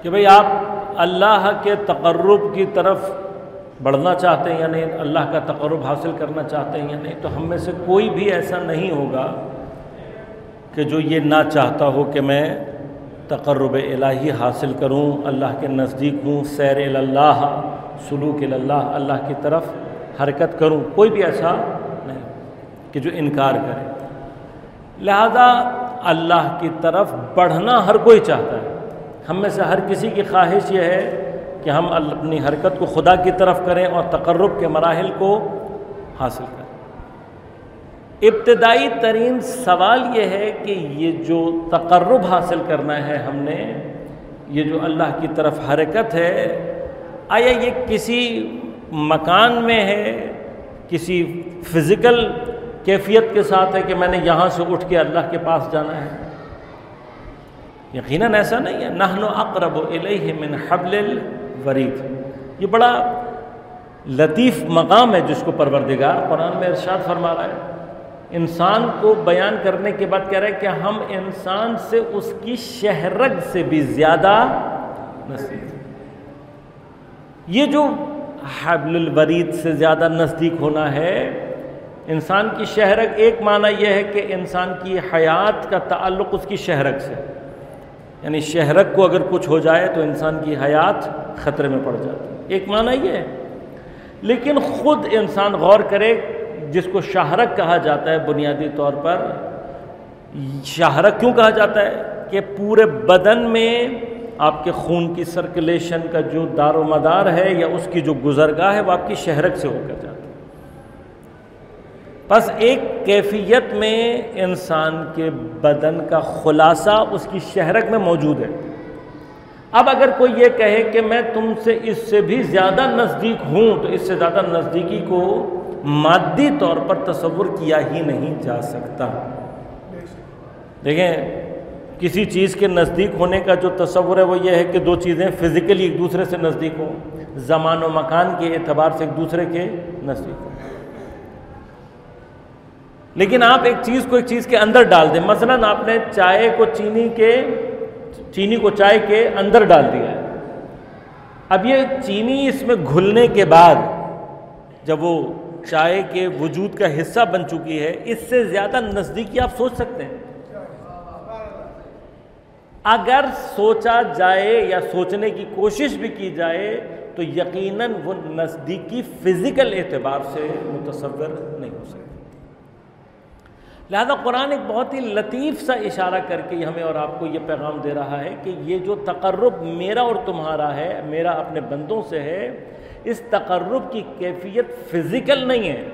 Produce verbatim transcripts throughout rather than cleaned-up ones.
کہ بھئی آپ اللہ کے تقرب کی طرف بڑھنا چاہتے ہیں یا نہیں، اللہ کا تقرب حاصل کرنا چاہتے ہیں یا نہیں، تو ہم میں سے کوئی بھی ایسا نہیں ہوگا کہ جو یہ نہ چاہتا ہو کہ میں تقرب الہی حاصل کروں، اللہ کے نزدیک ہوں، سیر اللہ، سلوک اللہ، اللہ کی طرف حرکت کروں۔ کوئی بھی ایسا نہیں کہ جو انکار کرے۔ لہذا اللہ کی طرف بڑھنا ہر کوئی چاہتا ہے۔ ہم میں سے ہر کسی کی خواہش یہ ہے کہ ہم اپنی حرکت کو خدا کی طرف کریں اور تقرب کے مراحل کو حاصل کریں۔ ابتدائی ترین سوال یہ ہے کہ یہ جو تقرب حاصل کرنا ہے ہم نے، یہ جو اللہ کی طرف حرکت ہے، آیا یہ کسی مکان میں ہے، کسی فزیکل کیفیت کے ساتھ ہے کہ میں نے یہاں سے اٹھ کے اللہ کے پاس جانا ہے؟ یقیناً ایسا نہیں ہے۔ نحن اقرب الیہ من حبل الورید، یہ بڑا لطیف مقام ہے جس کو پروردگار قرآن میں ارشاد فرما رہا ہے۔ انسان کو بیان کرنے کے بعد کہہ رہا ہے کہ ہم انسان سے اس کی شہرگ سے بھی زیادہ نزدیک۔ یہ جو حبل الورید سے زیادہ نزدیک ہونا ہے، انسان کی شہرگ، ایک معنی یہ ہے کہ انسان کی حیات کا تعلق اس کی شہرگ سے، یعنی شہرگ کو اگر کچھ ہو جائے تو انسان کی حیات خطرے میں پڑ جاتی ہے، ایک معنی یہ ہے۔ لیکن خود انسان غور کرے، جس کو شاہرگ کہا جاتا ہے بنیادی طور پر، شاہرگ کیوں کہا جاتا ہے؟ کہ پورے بدن میں آپ کے خون کی سرکولیشن کا جو دار و مدار ہے یا اس کی جو گزرگاہ ہے وہ آپ کی شہرگ سے ہو کر جاتا ہے۔ پس ایک کیفیت میں انسان کے بدن کا خلاصہ اس کی شہرگ میں موجود ہے۔ اب اگر کوئی یہ کہے کہ میں تم سے اس سے بھی زیادہ نزدیک ہوں، تو اس سے زیادہ نزدیکی کو مادی طور پر تصور کیا ہی نہیں جا سکتا۔ دیکھیں، کسی چیز کے نزدیک ہونے کا جو تصور ہے وہ یہ ہے کہ دو چیزیں فزیکلی ایک دوسرے سے نزدیک ہوں، زمان و مکان کے اعتبار سے ایک دوسرے کے نزدیک ہوں۔ لیکن آپ ایک چیز کو ایک چیز کے اندر ڈال دیں، مثلاً آپ نے چائے کو چینی کے چینی کو چائے کے اندر ڈال دیا ہے، اب یہ چینی اس میں گھلنے کے بعد جب وہ چائے کے وجود کا حصہ بن چکی ہے، اس سے زیادہ نزدیکی آپ سوچ سکتے ہیں؟ اگر سوچا جائے یا سوچنے کی کوشش بھی کی جائے تو یقیناً وہ نزدیکی فزیکل اعتبار سے متصور نہیں ہو سکتی۔ لہذا قرآن ایک بہت ہی لطیف سا اشارہ کر کے ہمیں اور آپ کو یہ پیغام دے رہا ہے کہ یہ جو تقرب میرا اور تمہارا ہے، میرا اپنے بندوں سے ہے، اس تقرب کی کیفیت فزیکل نہیں ہے۔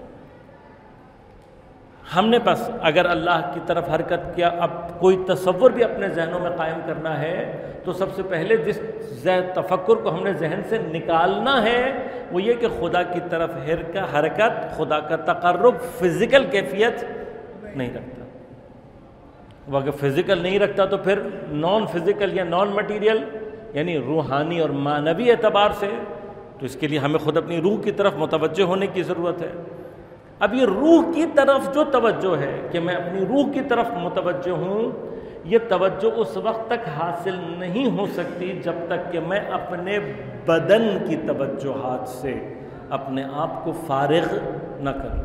ہم نے بس اگر اللہ کی طرف حرکت کیا، اب کوئی تصور بھی اپنے ذہنوں میں قائم کرنا ہے تو سب سے پہلے جس تفکر کو ہم نے ذہن سے نکالنا ہے وہ یہ کہ خدا کی طرف حرکت، خدا کا تقرب فزیکل کیفیت نہیں رکھتا۔ وہ اگر فزیکل نہیں رکھتا تو پھر نان فزیکل یا نان مٹیریل یعنی روحانی اور معنوی اعتبار سے، تو اس کے لیے ہمیں خود اپنی روح کی طرف متوجہ ہونے کی ضرورت ہے۔ اب یہ روح کی طرف جو توجہ ہے کہ میں اپنی روح کی طرف متوجہ ہوں، یہ توجہ اس وقت تک حاصل نہیں ہو سکتی جب تک کہ میں اپنے بدن کی توجہات سے اپنے آپ کو فارغ نہ کروں۔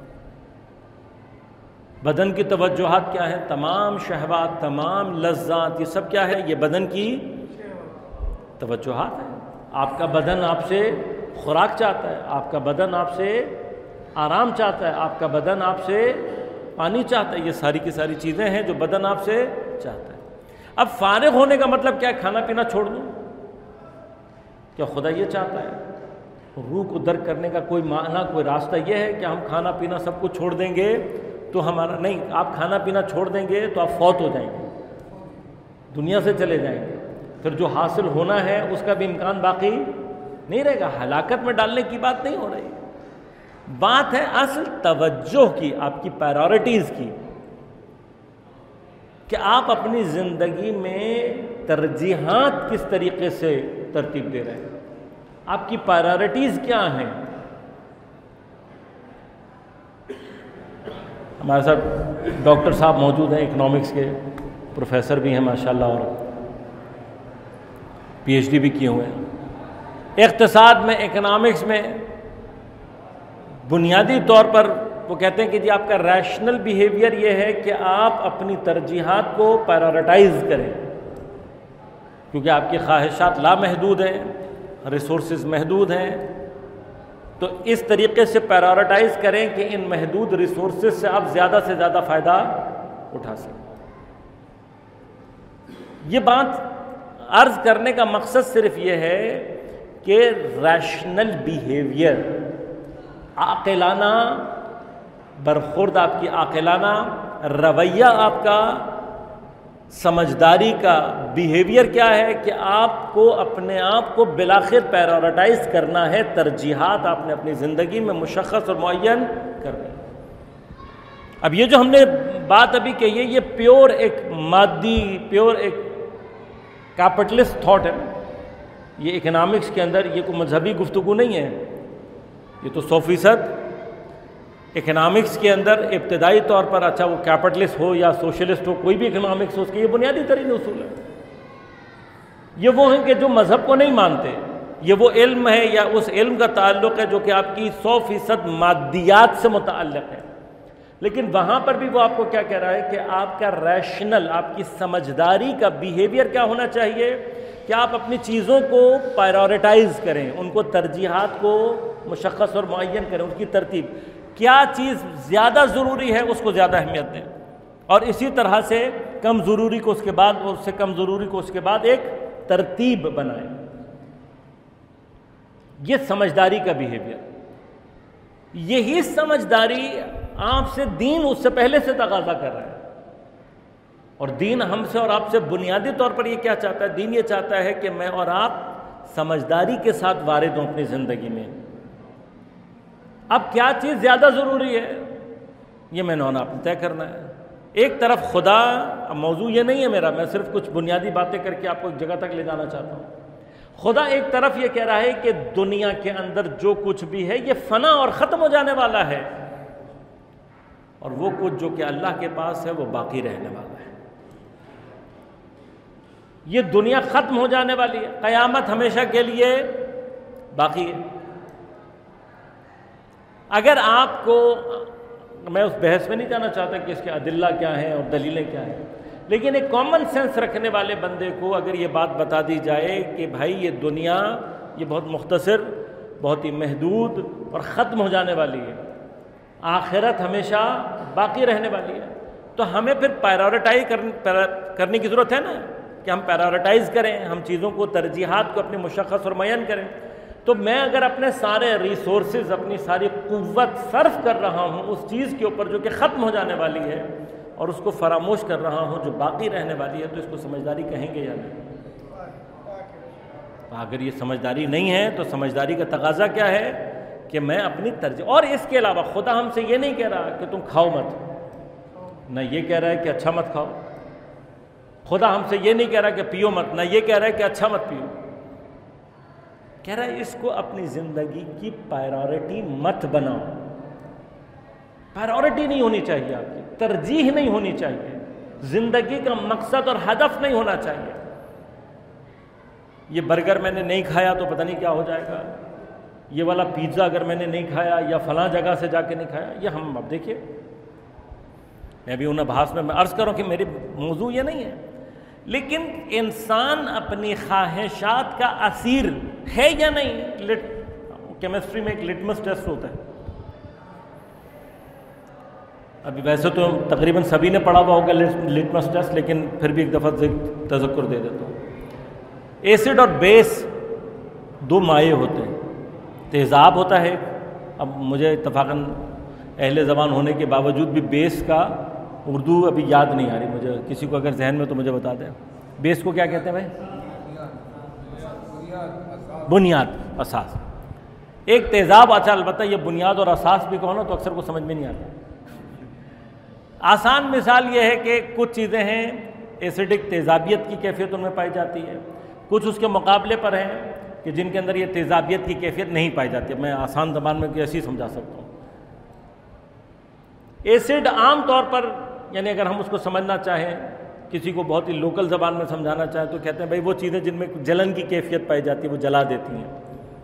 بدن کی توجہات کیا ہے؟ تمام شہوات، تمام لذات، یہ سب کیا ہے؟ یہ بدن کی توجہات ہیں۔ آپ کا بدن آپ سے خوراک چاہتا ہے، آپ کا بدن آپ سے آرام چاہتا ہے، آپ کا بدن آپ سے پانی چاہتا ہے، یہ ساری کی ساری چیزیں ہیں جو بدن آپ سے چاہتا ہے۔ اب فارغ ہونے کا مطلب کیا ہے؟ کھانا پینا چھوڑ دوں؟ کیا خدا یہ چاہتا ہے؟ روح کو درک کرنے کا کوئی معنی، کوئی راستہ یہ ہے کہ ہم کھانا پینا سب کچھ چھوڑ دیں گے تو ہمارا نہیں، آپ کھانا پینا چھوڑ دیں گے تو آپ فوت ہو جائیں گے، دنیا سے چلے جائیں گے، پھر جو حاصل ہونا ہے اس کا بھی امکان باقی نہیں رہے گا۔ ہلاکت میں ڈالنے کی بات نہیں ہو رہی، بات ہے اصل توجہ کی، آپ کی پرائیورٹیز کی، کہ آپ اپنی زندگی میں ترجیحات کس طریقے سے ترتیب دے رہے ہیں، آپ کی پرائیورٹیز کیا ہیں۔ ہمارے ساتھ ڈاکٹر صاحب موجود ہیں، اکنامکس کے پروفیسر بھی ہیں ماشاءاللہ، اور پی ایچ ڈی بھی کیے ہوئے ہیں اقتصاد میں، اکنامکس میں. بنیادی طور پر وہ کہتے ہیں کہ جی آپ کا ریشنل بیہیویئر یہ ہے کہ آپ اپنی ترجیحات کو پرائیورٹائز کریں، کیونکہ آپ کی خواہشات لامحدود ہیں، ریسورسز محدود ہیں، تو اس طریقے سے پرائیورٹائز کریں کہ ان محدود ریسورسز سے آپ زیادہ سے زیادہ فائدہ اٹھا سکیں. یہ بات عرض کرنے کا مقصد صرف یہ ہے کہ ریشنل بیہیویئر، عاقلانہ برخورد، آپ کی عاقلانہ رویہ، آپ کا سمجھداری کا بیہیویئر کیا ہے کہ آپ کو اپنے آپ کو بالآخر پرائیورٹائز کرنا ہے. ترجیحات آپ نے اپنی زندگی میں مشخص اور معین کرنی. اب یہ جو ہم نے بات ابھی کہی ہے یہ پیور ایک مادی، پیور ایک کیپٹلسٹ تھاٹ ہے. یہ اکنامکس کے اندر یہ کوئی مذہبی گفتگو نہیں ہے. یہ تو سو فیصد اکنامکس کے اندر ابتدائی طور پر، اچھا وہ کیپٹلسٹ ہو یا سوشلسٹ ہو، کوئی بھی اکنامکس ہو، اس کے یہ بنیادی ترین اصول ہے. یہ وہ ہیں کہ جو مذہب کو نہیں مانتے. یہ وہ علم ہے یا اس علم کا تعلق ہے جو کہ آپ کی سو فیصد مادیات سے متعلق ہے. لیکن وہاں پر بھی وہ آپ کو کیا کہہ رہا ہے کہ آپ کا ریشنل، آپ کی سمجھداری کا بیہیویئر کیا ہونا چاہیے کہ آپ اپنی چیزوں کو پرائیورٹائز کریں، ان کو ترجیحات کو مشخص اور معین کریں، ان کی ترتیب، کیا چیز زیادہ ضروری ہے اس کو زیادہ اہمیت دیں، اور اسی طرح سے کم ضروری کو اس کے بعد، اور اس سے کم ضروری کو اس کے بعد ایک ترتیب بنائیں. یہ سمجھداری کا بیہیویئر. یہی سمجھداری آپ سے دین اس سے پہلے سے تقاضا کر رہا ہے. اور دین ہم سے اور آپ سے بنیادی طور پر یہ کیا چاہتا ہے؟ دین یہ چاہتا ہے کہ میں اور آپ سمجھداری کے ساتھ وارد ہوں اپنی زندگی میں. اب کیا چیز زیادہ ضروری ہے یہ میں نے اور آپ نے طے کرنا ہے. ایک طرف خدا، اب موضوع یہ نہیں ہے میرا، میں صرف کچھ بنیادی باتیں کر کے آپ کو ایک جگہ تک لے جانا چاہتا ہوں. خدا ایک طرف یہ کہہ رہا ہے کہ دنیا کے اندر جو کچھ بھی ہے یہ فنا اور ختم ہو جانے والا ہے، اور وہ کچھ جو کہ اللہ کے پاس ہے وہ باقی رہنے والا ہے. یہ دنیا ختم ہو جانے والی ہے، قیامت ہمیشہ کے لیے باقی ہے. اگر آپ کو، میں اس بحث میں نہیں جانا چاہتا کہ اس کے ادلہ کیا ہیں اور دلیلیں کیا ہیں، لیکن ایک کامن سینس رکھنے والے بندے کو اگر یہ بات بتا دی جائے کہ بھائی یہ دنیا یہ بہت مختصر، بہت ہی محدود اور ختم ہو جانے والی ہے، آخرت ہمیشہ باقی رہنے والی ہے، تو ہمیں پھر پرائیورٹائز کرنے کی ضرورت ہے نا، کہ ہم پرائیورٹائز کریں، ہم چیزوں کو، ترجیحات کو اپنی مشخص اور معین کریں. تو میں اگر اپنے سارے ریسورسز، اپنی ساری قوت صرف کر رہا ہوں اس چیز کے اوپر جو کہ ختم ہو جانے والی ہے، اور اس کو فراموش کر رہا ہوں جو باقی رہنے والی ہے، تو اس کو سمجھداری کہیں گے یا نہیں؟ اگر یہ سمجھداری نہیں ہے تو سمجھداری کا تقاضا کیا ہے کہ میں اپنی ترجیح، اور اس کے علاوہ خدا ہم سے یہ نہیں کہہ رہا کہ تم کھاؤ مت، نہ یہ کہہ رہا ہے کہ اچھا مت کھاؤ. خدا ہم سے یہ نہیں کہہ رہا کہ پیو مت، نہ یہ کہہ رہا ہے کہ اچھا مت پیو. کہہ رہا ہے اس کو اپنی زندگی کی پرائیورٹی مت بناؤ. پرائیورٹی نہیں ہونی چاہیے، آپ کی ترجیح نہیں ہونی چاہیے، زندگی کا مقصد اور ہدف نہیں ہونا چاہیے. یہ برگر میں نے نہیں کھایا تو پتہ نہیں کیا ہو جائے گا، یہ والا پیزا اگر میں نے نہیں کھایا یا فلاں جگہ سے جا کے نہیں کھایا. یہ ہم اب دیکھیے، میں ابھی ان ابحاث میں میں عرض کروں کہ میری موضوع یہ نہیں ہے، لیکن انسان اپنی خواہشات کا اسیر ہے یا نہیں. کیمسٹری میں ایک لٹمس ٹیسٹ ہوتا ہے، ابھی ویسے تو تقریباً سبھی نے پڑھا ہوا ہوگا لٹمس ٹیسٹ، لیکن پھر بھی ایک دفعہ تذکر دے دیتا ہوں. ایسڈ اور بیس دو مائع ہوتے ہیں، تیزاب ہوتا ہے. اب مجھے اتفاقاً اہل زبان ہونے کے باوجود بھی بیس کا اردو ابھی یاد نہیں آ رہی مجھے، کسی کو اگر ذہن میں تو مجھے بتا دیں. بیس کو کیا کہتے ہیں بھائی؟ بنیاد، اساس. ایک تیزاب، اچھا البتہ یہ بنیاد اور اساس بھی کہو نا تو اکثر کو سمجھ میں نہیں آتا. آسان مثال یہ ہے کہ کچھ چیزیں ہیں ایسیڈک تیزابیت کی کیفیت ان میں پائی جاتی ہے، کچھ اس کے مقابلے پر ہیں کہ جن کے اندر یہ تیزابیت کی کیفیت نہیں پائی جاتی. میں آسان زبان میں ایسی سمجھا سکتا ہوں. ایسڈ عام طور پر، یعنی اگر ہم اس کو سمجھنا چاہیں کسی کو بہت ہی لوکل زبان میں سمجھانا چاہیں تو کہتے ہیں بھائی وہ چیزیں جن میں جلن کی کیفیت پائی جاتی ہے وہ جلا دیتی ہیں،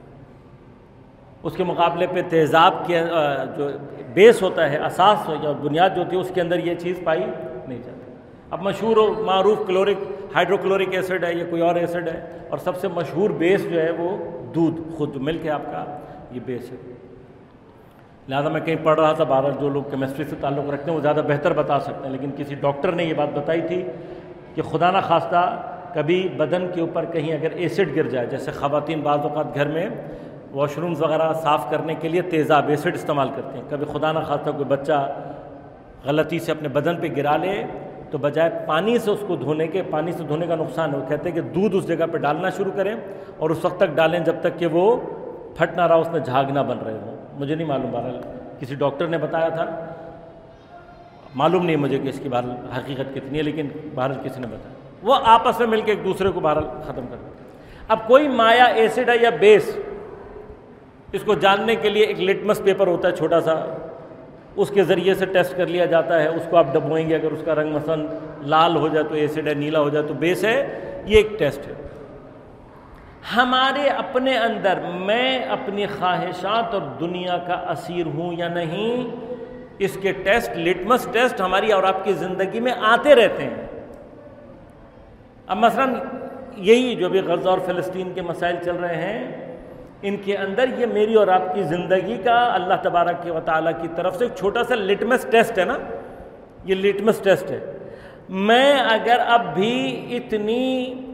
اس کے مقابلے پہ تیزاب کے جو بیس ہوتا ہے، اساس یا بنیاد جو ہوتی ہے، اس کے اندر یہ چیز پائی نہیں جاتی۔ اب مشہور و معروف کلورک ہائیڈرو کلورک ایسڈ ہے یا کوئی اور ایسڈ ہے، اور سب سے مشہور بیس جو ہے وہ دودھ، خود جو ملک ہے آپ کا، یہ بیس ہے۔ لہٰذا میں کہیں پڑھ رہا تھا، بہرحال جو لوگ کیمسٹری سے تعلق رکھتے ہیں وہ زیادہ بہتر بتا سکتے ہیں، لیکن کسی ڈاکٹر نے یہ بات بتائی تھی کہ خدا نخواستہ کبھی بدن کے اوپر کہیں اگر ایسڈ گر جائے، جیسے خواتین بعض اوقات گھر میں واش رومز وغیرہ صاف کرنے کے لیے تیزاب ایسڈ استعمال کرتے ہیں، کبھی خدا نخواستہ کوئی بچہ غلطی سے اپنے بدن پہ گرا لے تو بجائے پانی سے اس کو دھونے کے، پانی سے دھونے کا نقصان ہے، وہ کہتے ہیں کہ دودھ اس جگہ پہ ڈالنا شروع کریں اور اس وقت تک ڈالیں جب تک کہ وہ پھٹ نہ رہا، اس میں جھاگ نہ بن رہے ہوں۔ مجھے نہیں معلوم، بہرحال کسی ڈاکٹر نے بتایا تھا، معلوم نہیں مجھے کہ اس کی بہرحال حقیقت کتنی ہے، لیکن بہرحال کسی نے بتایا، وہ آپس میں مل کے ایک دوسرے کو بہرحال ختم کر دیتے ہیں۔ اب کوئی مایا ایسڈ ہے یا بیس، اس کو جاننے کے لیے ایک لٹمس پیپر ہوتا ہے چھوٹا سا، اس کے ذریعے سے ٹیسٹ کر لیا جاتا ہے، اس کو آپ ڈبوئیں گے، اگر اس کا رنگ مثلا لال ہو جائے تو ایسڈ ہے، نیلا ہو جائے تو بیس ہے، یہ ایک ٹیسٹ ہے۔ ہمارے اپنے اندر میں اپنی خواہشات اور دنیا کا اسیر ہوں یا نہیں، اس کے ٹیسٹ، لٹمس ٹیسٹ ہماری اور آپ کی زندگی میں آتے رہتے ہیں۔ اب مثلا یہی جو بھی غزہ اور فلسطین کے مسائل چل رہے ہیں، ان کے اندر یہ میری اور آپ کی زندگی کا اللہ تبارک و تعالیٰ کی طرف سے ایک چھوٹا سا لٹمس ٹیسٹ ہے نا، یہ لٹمس ٹیسٹ ہے۔ میں اگر اب بھی اتنی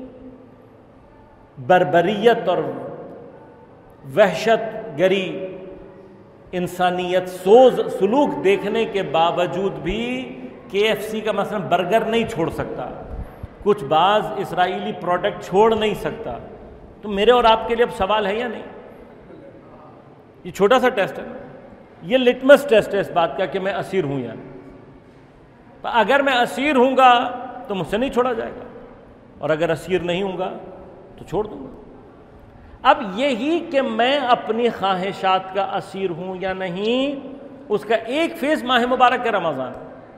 بربریت اور وحشت گری انسانیت سوز سلوک دیکھنے کے باوجود بھی کے ایف سی کا مثلا برگر نہیں چھوڑ سکتا، کچھ بعض اسرائیلی پروڈکٹ چھوڑ نہیں سکتا، تو میرے اور آپ کے لیے اب سوال ہے یا نہیں؟ یہ چھوٹا سا ٹیسٹ ہے، یہ لٹمس ٹیسٹ ہے اس بات کا کہ میں اسیر ہوں یا نہیں۔ اگر میں اسیر ہوں گا تو مجھ سے نہیں چھوڑا جائے گا، اور اگر اسیر نہیں ہوں گا تو چھوڑ دوں گا۔ اب یہی کہ میں اپنی خواہشات کا اسیر ہوں یا نہیں، اس کا ایک فیس ماہ مبارک ہے رمضان۔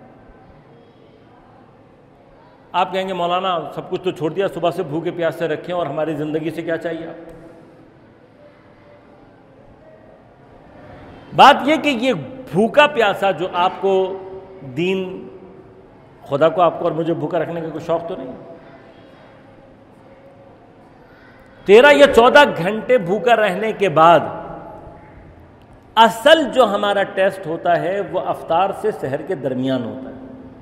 آپ کہیں گے مولانا سب کچھ تو چھوڑ دیا، صبح سے بھوکے پیاس سے رکھیں، اور ہماری زندگی سے کیا چاہیے آپ؟ بات یہ کہ یہ بھوکا پیاسا جو آپ کو دین، خدا کو آپ کو اور مجھے بھوکا رکھنے کا کوئی شوق تو نہیں؟ تیرہ یا چودہ گھنٹے بھوکا رہنے کے بعد اصل جو ہمارا ٹیسٹ ہوتا ہے وہ افطار سے سحر کے درمیان ہوتا ہے۔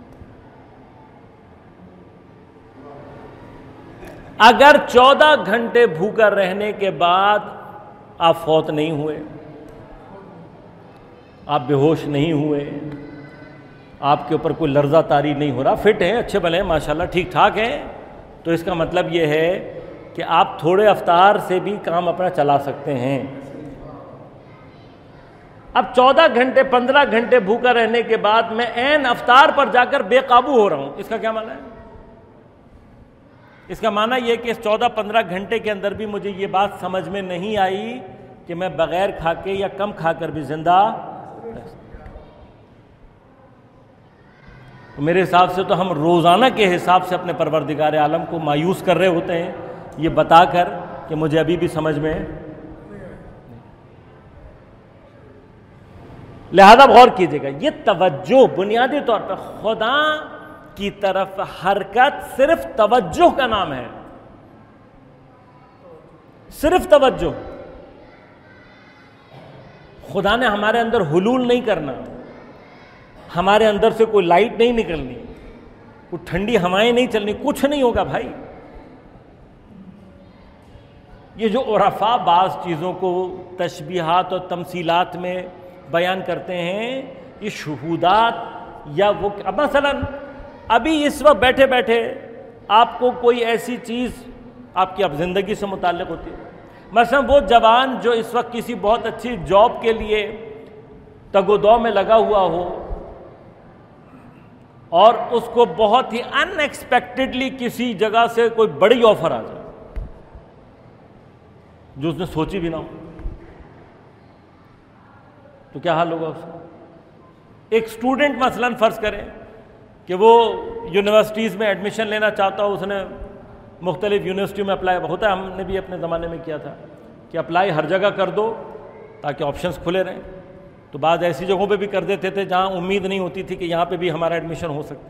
اگر چودہ گھنٹے بھوکا رہنے کے بعد آپ فوت نہیں ہوئے، آپ بے ہوش نہیں ہوئے، آپ کے اوپر کوئی لرزہ طاری نہیں ہو رہا، فٹ ہیں، اچھے بھلے ہیں، ماشاءاللہ ٹھیک ٹھاک ہیں، تو اس کا مطلب یہ ہے کہ آپ تھوڑے افطار سے بھی کام اپنا چلا سکتے ہیں۔ اب چودہ گھنٹے پندرہ گھنٹے بھوکا رہنے کے بعد میں عین افطار پر جا کر بے قابو ہو رہا ہوں، اس کا کیا معنی ہے؟ اس کا معنی یہ کہ اس چودہ پندرہ گھنٹے کے اندر بھی مجھے یہ بات سمجھ میں نہیں آئی کہ میں بغیر کھا کے یا کم کھا کر بھی زندہ، تو میرے حساب سے تو ہم روزانہ کے حساب سے اپنے پروردگار عالم کو مایوس کر رہے ہوتے ہیں، یہ بتا کر کہ مجھے ابھی بھی سمجھ میں۔ لہذا غور کیجیے گا، یہ توجہ بنیادی طور پر خدا کی طرف حرکت صرف توجہ کا نام ہے، صرف توجہ۔ خدا نے ہمارے اندر حلول نہیں کرنا، ہمارے اندر سے کوئی لائٹ نہیں نکلنی، کوئی ٹھنڈی ہوائیں نہیں چلنی، کچھ نہیں ہوگا بھائی۔ یہ جو عرفاء بعض چیزوں کو تشبیہات اور تمثیلات میں بیان کرتے ہیں، یہ شہودات یا وہ مثلا ابھی اس وقت بیٹھے بیٹھے آپ کو کوئی ایسی چیز آپ کی اب زندگی سے متعلق ہوتی ہے، مثلا وہ جوان جو اس وقت کسی بہت اچھی جاب کے لیے تگ و دو میں لگا ہوا ہو اور اس کو بہت ہی ان ایکسپیکٹڈلی کسی جگہ سے کوئی بڑی آفر آ جائے جو اس نے سوچی بھی نہ ہو، تو کیا حال ہوگا اس کا؟ ایک اسٹوڈنٹ مثلا فرض کریں کہ وہ یونیورسٹیز میں ایڈمیشن لینا چاہتا ہو، اس نے مختلف یونیورسٹیوں میں اپلائی ہوتا ہے، ہم نے بھی اپنے زمانے میں کیا تھا کہ اپلائی ہر جگہ کر دو تاکہ آپشنز کھلے رہیں. تو بعض ایسی جگہوں پہ بھی کر دیتے تھے جہاں امید نہیں ہوتی تھی کہ یہاں پہ بھی ہمارا ایڈمیشن ہو سکتا ہے.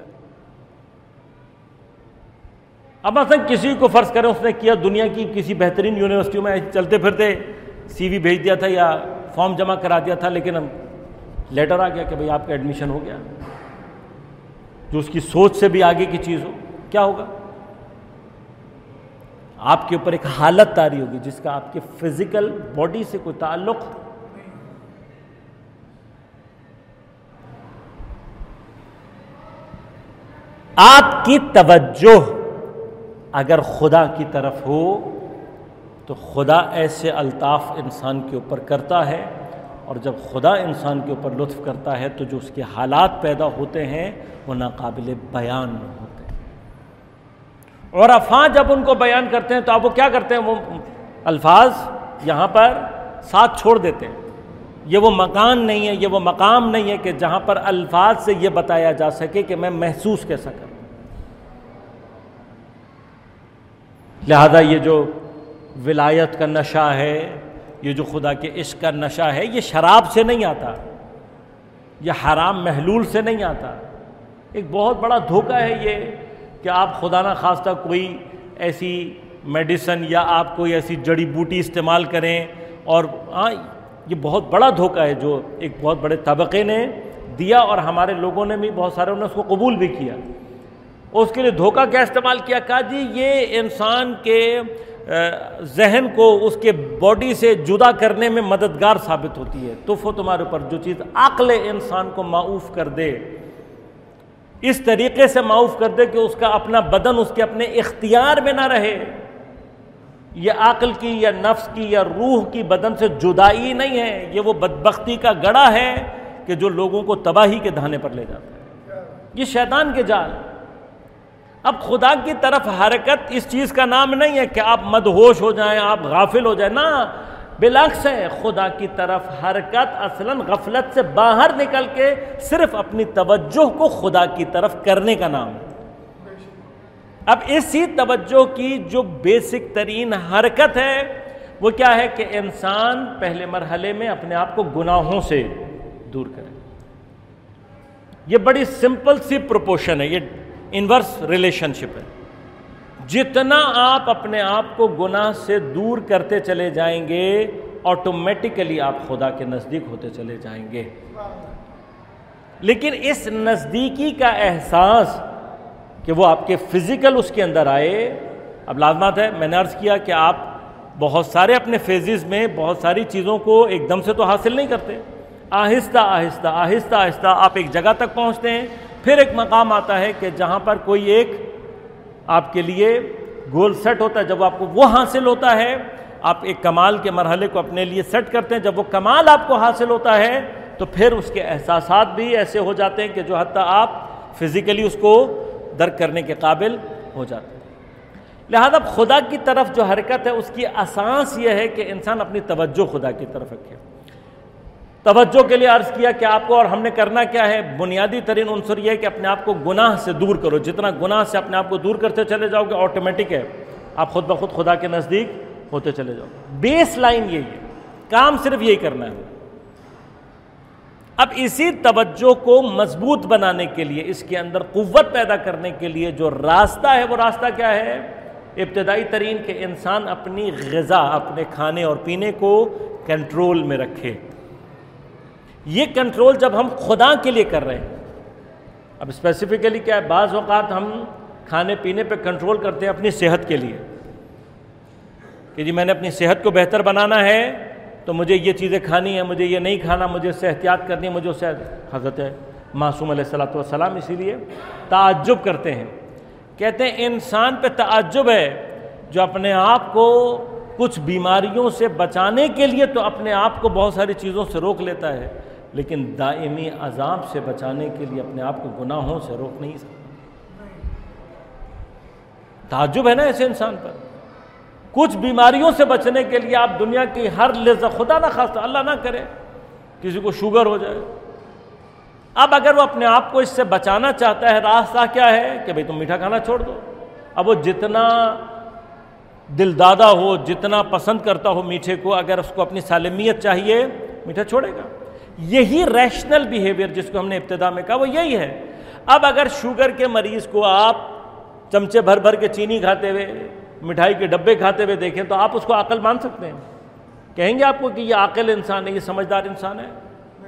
اب مثلا کسی کو فرض کریں اس نے کیا دنیا کی کسی بہترین یونیورسٹیوں میں چلتے پھرتے سی وی بھیج دیا تھا یا فارم جمع کرا دیا تھا، لیکن لیٹر آ گیا کہ بھئی آپ کا ایڈمیشن ہو گیا، جو اس کی سوچ سے بھی آگے کی چیز ہو، کیا ہوگا؟ آپ کے اوپر ایک حالت طاری ہوگی جس کا آپ کے فزیکل باڈی سے کوئی تعلق. آپ کی توجہ اگر خدا کی طرف ہو تو خدا ایسے الطاف انسان کے اوپر کرتا ہے، اور جب خدا انسان کے اوپر لطف کرتا ہے تو جو اس کے حالات پیدا ہوتے ہیں وہ ناقابل بیان ہوتے ہیں. اور عرفاں جب ان کو بیان کرتے ہیں تو اب وہ کیا کرتے ہیں، وہ الفاظ یہاں پر ساتھ چھوڑ دیتے ہیں. یہ وہ مکان نہیں ہے، یہ وہ مقام نہیں ہے کہ جہاں پر الفاظ سے یہ بتایا جا سکے کہ میں محسوس کیسا کروں. لہذا یہ جو ولایت کا نشہ ہے، یہ جو خدا کے عشق کا نشہ ہے، یہ شراب سے نہیں آتا، یہ حرام محلول سے نہیں آتا. ایک بہت بڑا دھوکہ ہے یہ کہ آپ خدا نہ خواستہ کوئی ایسی میڈیسن یا آپ کوئی ایسی جڑی بوٹی استعمال کریں، اور ہاں یہ بہت بڑا دھوکہ ہے جو ایک بہت بڑے طبقے نے دیا، اور ہمارے لوگوں نے بھی بہت سارے نے اس کو قبول بھی کیا. اس کے لیے دھوکہ کیا استعمال کیا، کہا جی یہ انسان کے ذہن کو اس کے باڈی سے جدا کرنے میں مددگار ثابت ہوتی ہے. تو وہ تمہارے اوپر جو چیز عقل انسان کو معوف کر دے، اس طریقے سے معوف کر دے کہ اس کا اپنا بدن اس کے اپنے اختیار میں نہ رہے، یہ عقل کی یا نفس کی یا روح کی بدن سے جدائی نہیں ہے، یہ وہ بدبختی کا گڑھا ہے کہ جو لوگوں کو تباہی کے دہانے پر لے جاتا ہے. یہ شیطان کے جال. اب خدا کی طرف حرکت اس چیز کا نام نہیں ہے کہ آپ مدہوش ہو جائیں، آپ غافل ہو جائیں، نہ، بالعکس ہے. خدا کی طرف حرکت اصلاً غفلت سے باہر نکل کے صرف اپنی توجہ کو خدا کی طرف کرنے کا نام ہے. اب اسی توجہ کی جو بیسک ترین حرکت ہے وہ کیا ہے کہ انسان پہلے مرحلے میں اپنے آپ کو گناہوں سے دور کرے. یہ بڑی سمپل سی پروپورشن ہے، یہ انورس ریلیشن شپ ہے. جتنا آپ اپنے آپ کو گناہ سے دور کرتے چلے جائیں گے آٹومیٹیکلی آپ خدا کے نزدیک ہوتے چلے جائیں گے. لیکن اس نزدیکی کا احساس کہ وہ آپ کے فزیکل اس کے اندر آئے، اب لازمات ہے. میں نے عرض کیا کہ آپ بہت سارے اپنے فیزز میں بہت ساری چیزوں کو ایک دم سے تو حاصل نہیں کرتے، آہستہ آہستہ آہستہ آہستہ آپ ایک جگہ تک پہنچتے ہیں. پھر ایک مقام آتا ہے کہ جہاں پر کوئی ایک آپ کے لیے گول سیٹ ہوتا ہے. جب آپ کو وہ حاصل ہوتا ہے آپ ایک کمال کے مرحلے کو اپنے لیے سیٹ کرتے ہیں. جب وہ کمال آپ کو حاصل ہوتا ہے تو پھر اس کے احساسات بھی ایسے ہو جاتے ہیں کہ جو حتیٰ آپ فزیکلی اس کو درک کرنے کے قابل ہو جاتے ہیں. لہذا خدا کی طرف جو حرکت ہے اس کی اساس یہ ہے کہ انسان اپنی توجہ خدا کی طرف رکھے. توجہ کے لیے عرض کیا کہ آپ کو اور ہم نے کرنا کیا ہے، بنیادی ترین عنصر یہ ہے کہ اپنے آپ کو گناہ سے دور کرو. جتنا گناہ سے اپنے آپ کو دور کرتے چلے جاؤ گے آٹومیٹک ہے آپ خود بخود خدا کے نزدیک ہوتے چلے جاؤ گے. بیس لائن یہی ہے، کام صرف یہی کرنا ہے. اب اسی توجہ کو مضبوط بنانے کے لیے، اس کے اندر قوت پیدا کرنے کے لیے جو راستہ ہے وہ راستہ کیا ہے؟ ابتدائی ترین کہ انسان اپنی غذا، اپنے کھانے اور پینے کو کنٹرول میں رکھے. یہ کنٹرول جب ہم خدا کے لیے کر رہے ہیں، اب اسپیسیفکلی کیا ہے، بعض اوقات ہم کھانے پینے پہ کنٹرول کرتے ہیں اپنی صحت کے لیے کہ جی میں نے اپنی صحت کو بہتر بنانا ہے تو مجھے یہ چیزیں کھانی ہیں، مجھے یہ نہیں کھانا، مجھے اس سے احتیاط کرنی ہے، مجھے اس سے. حضرت معصوم علیہ الصلوۃ والسلام اسی لیے تعجب کرتے ہیں، کہتے ہیں انسان پہ تعجب ہے جو اپنے آپ کو کچھ بیماریوں سے بچانے کے لیے تو اپنے آپ کو بہت ساری چیزوں سے روک لیتا ہے، لیکن دائمی عذاب سے بچانے کے لیے اپنے آپ کو گناہوں سے روک نہیں سکتا. تعجب ہے نا ایسے انسان پر. کچھ بیماریوں سے بچنے کے لیے آپ دنیا کی ہر لذت، خدا نہ خواستہ اللہ نہ کرے کسی کو شوگر ہو جائے، اب اگر وہ اپنے آپ کو اس سے بچانا چاہتا ہے، راستہ کیا ہے کہ بھئی تم میٹھا کھانا چھوڑ دو۔ اب وہ جتنا دل دادا ہو، جتنا پسند کرتا ہو میٹھے کو، اگر اس کو اپنی سالمیت چاہیے میٹھا چھوڑے گا۔ یہی ریشنل بیہیویئر جس کو ہم نے ابتدا میں کہا وہ یہی ہے۔ اب اگر شوگر کے مریض کو آپ چمچے بھر بھر کے چینی کھاتے ہوئے، مٹھائی کے ڈبے کھاتے ہوئے دیکھیں تو آپ اس کو عاقل مان سکتے ہیں؟ کہیں گے آپ کو کہ یہ عاقل انسان ہے، یہ سمجھدار انسان ہے؟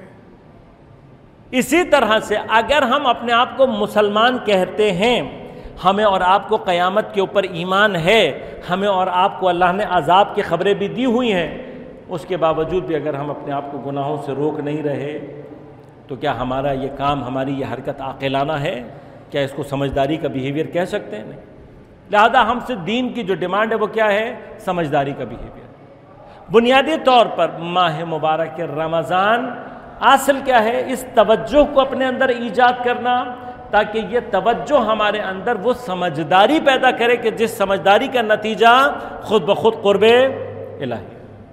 اسی طرح سے اگر ہم اپنے آپ کو مسلمان کہتے ہیں، ہمیں اور آپ کو قیامت کے اوپر ایمان ہے، ہمیں اور آپ کو اللہ نے عذاب کی خبریں بھی دی ہوئی ہیں، اس کے باوجود بھی اگر ہم اپنے آپ کو گناہوں سے روک نہیں رہے تو کیا ہمارا یہ کام، ہماری یہ حرکت عاقلانہ ہے؟ کیا اس کو سمجھداری کا بیہیویئر کہہ سکتے ہیں؟ نہیں۔ لہذا ہم سے دین کی جو ڈیمانڈ ہے وہ کیا ہے؟ سمجھداری کا بیہیویئر۔ بنیادی طور پر ماہ مبارک رمضان اصل کیا ہے؟ اس توجہ کو اپنے اندر ایجاد کرنا، تاکہ یہ توجہ ہمارے اندر وہ سمجھداری پیدا کرے کہ جس سمجھداری کا نتیجہ خود بخود قرب الہی۔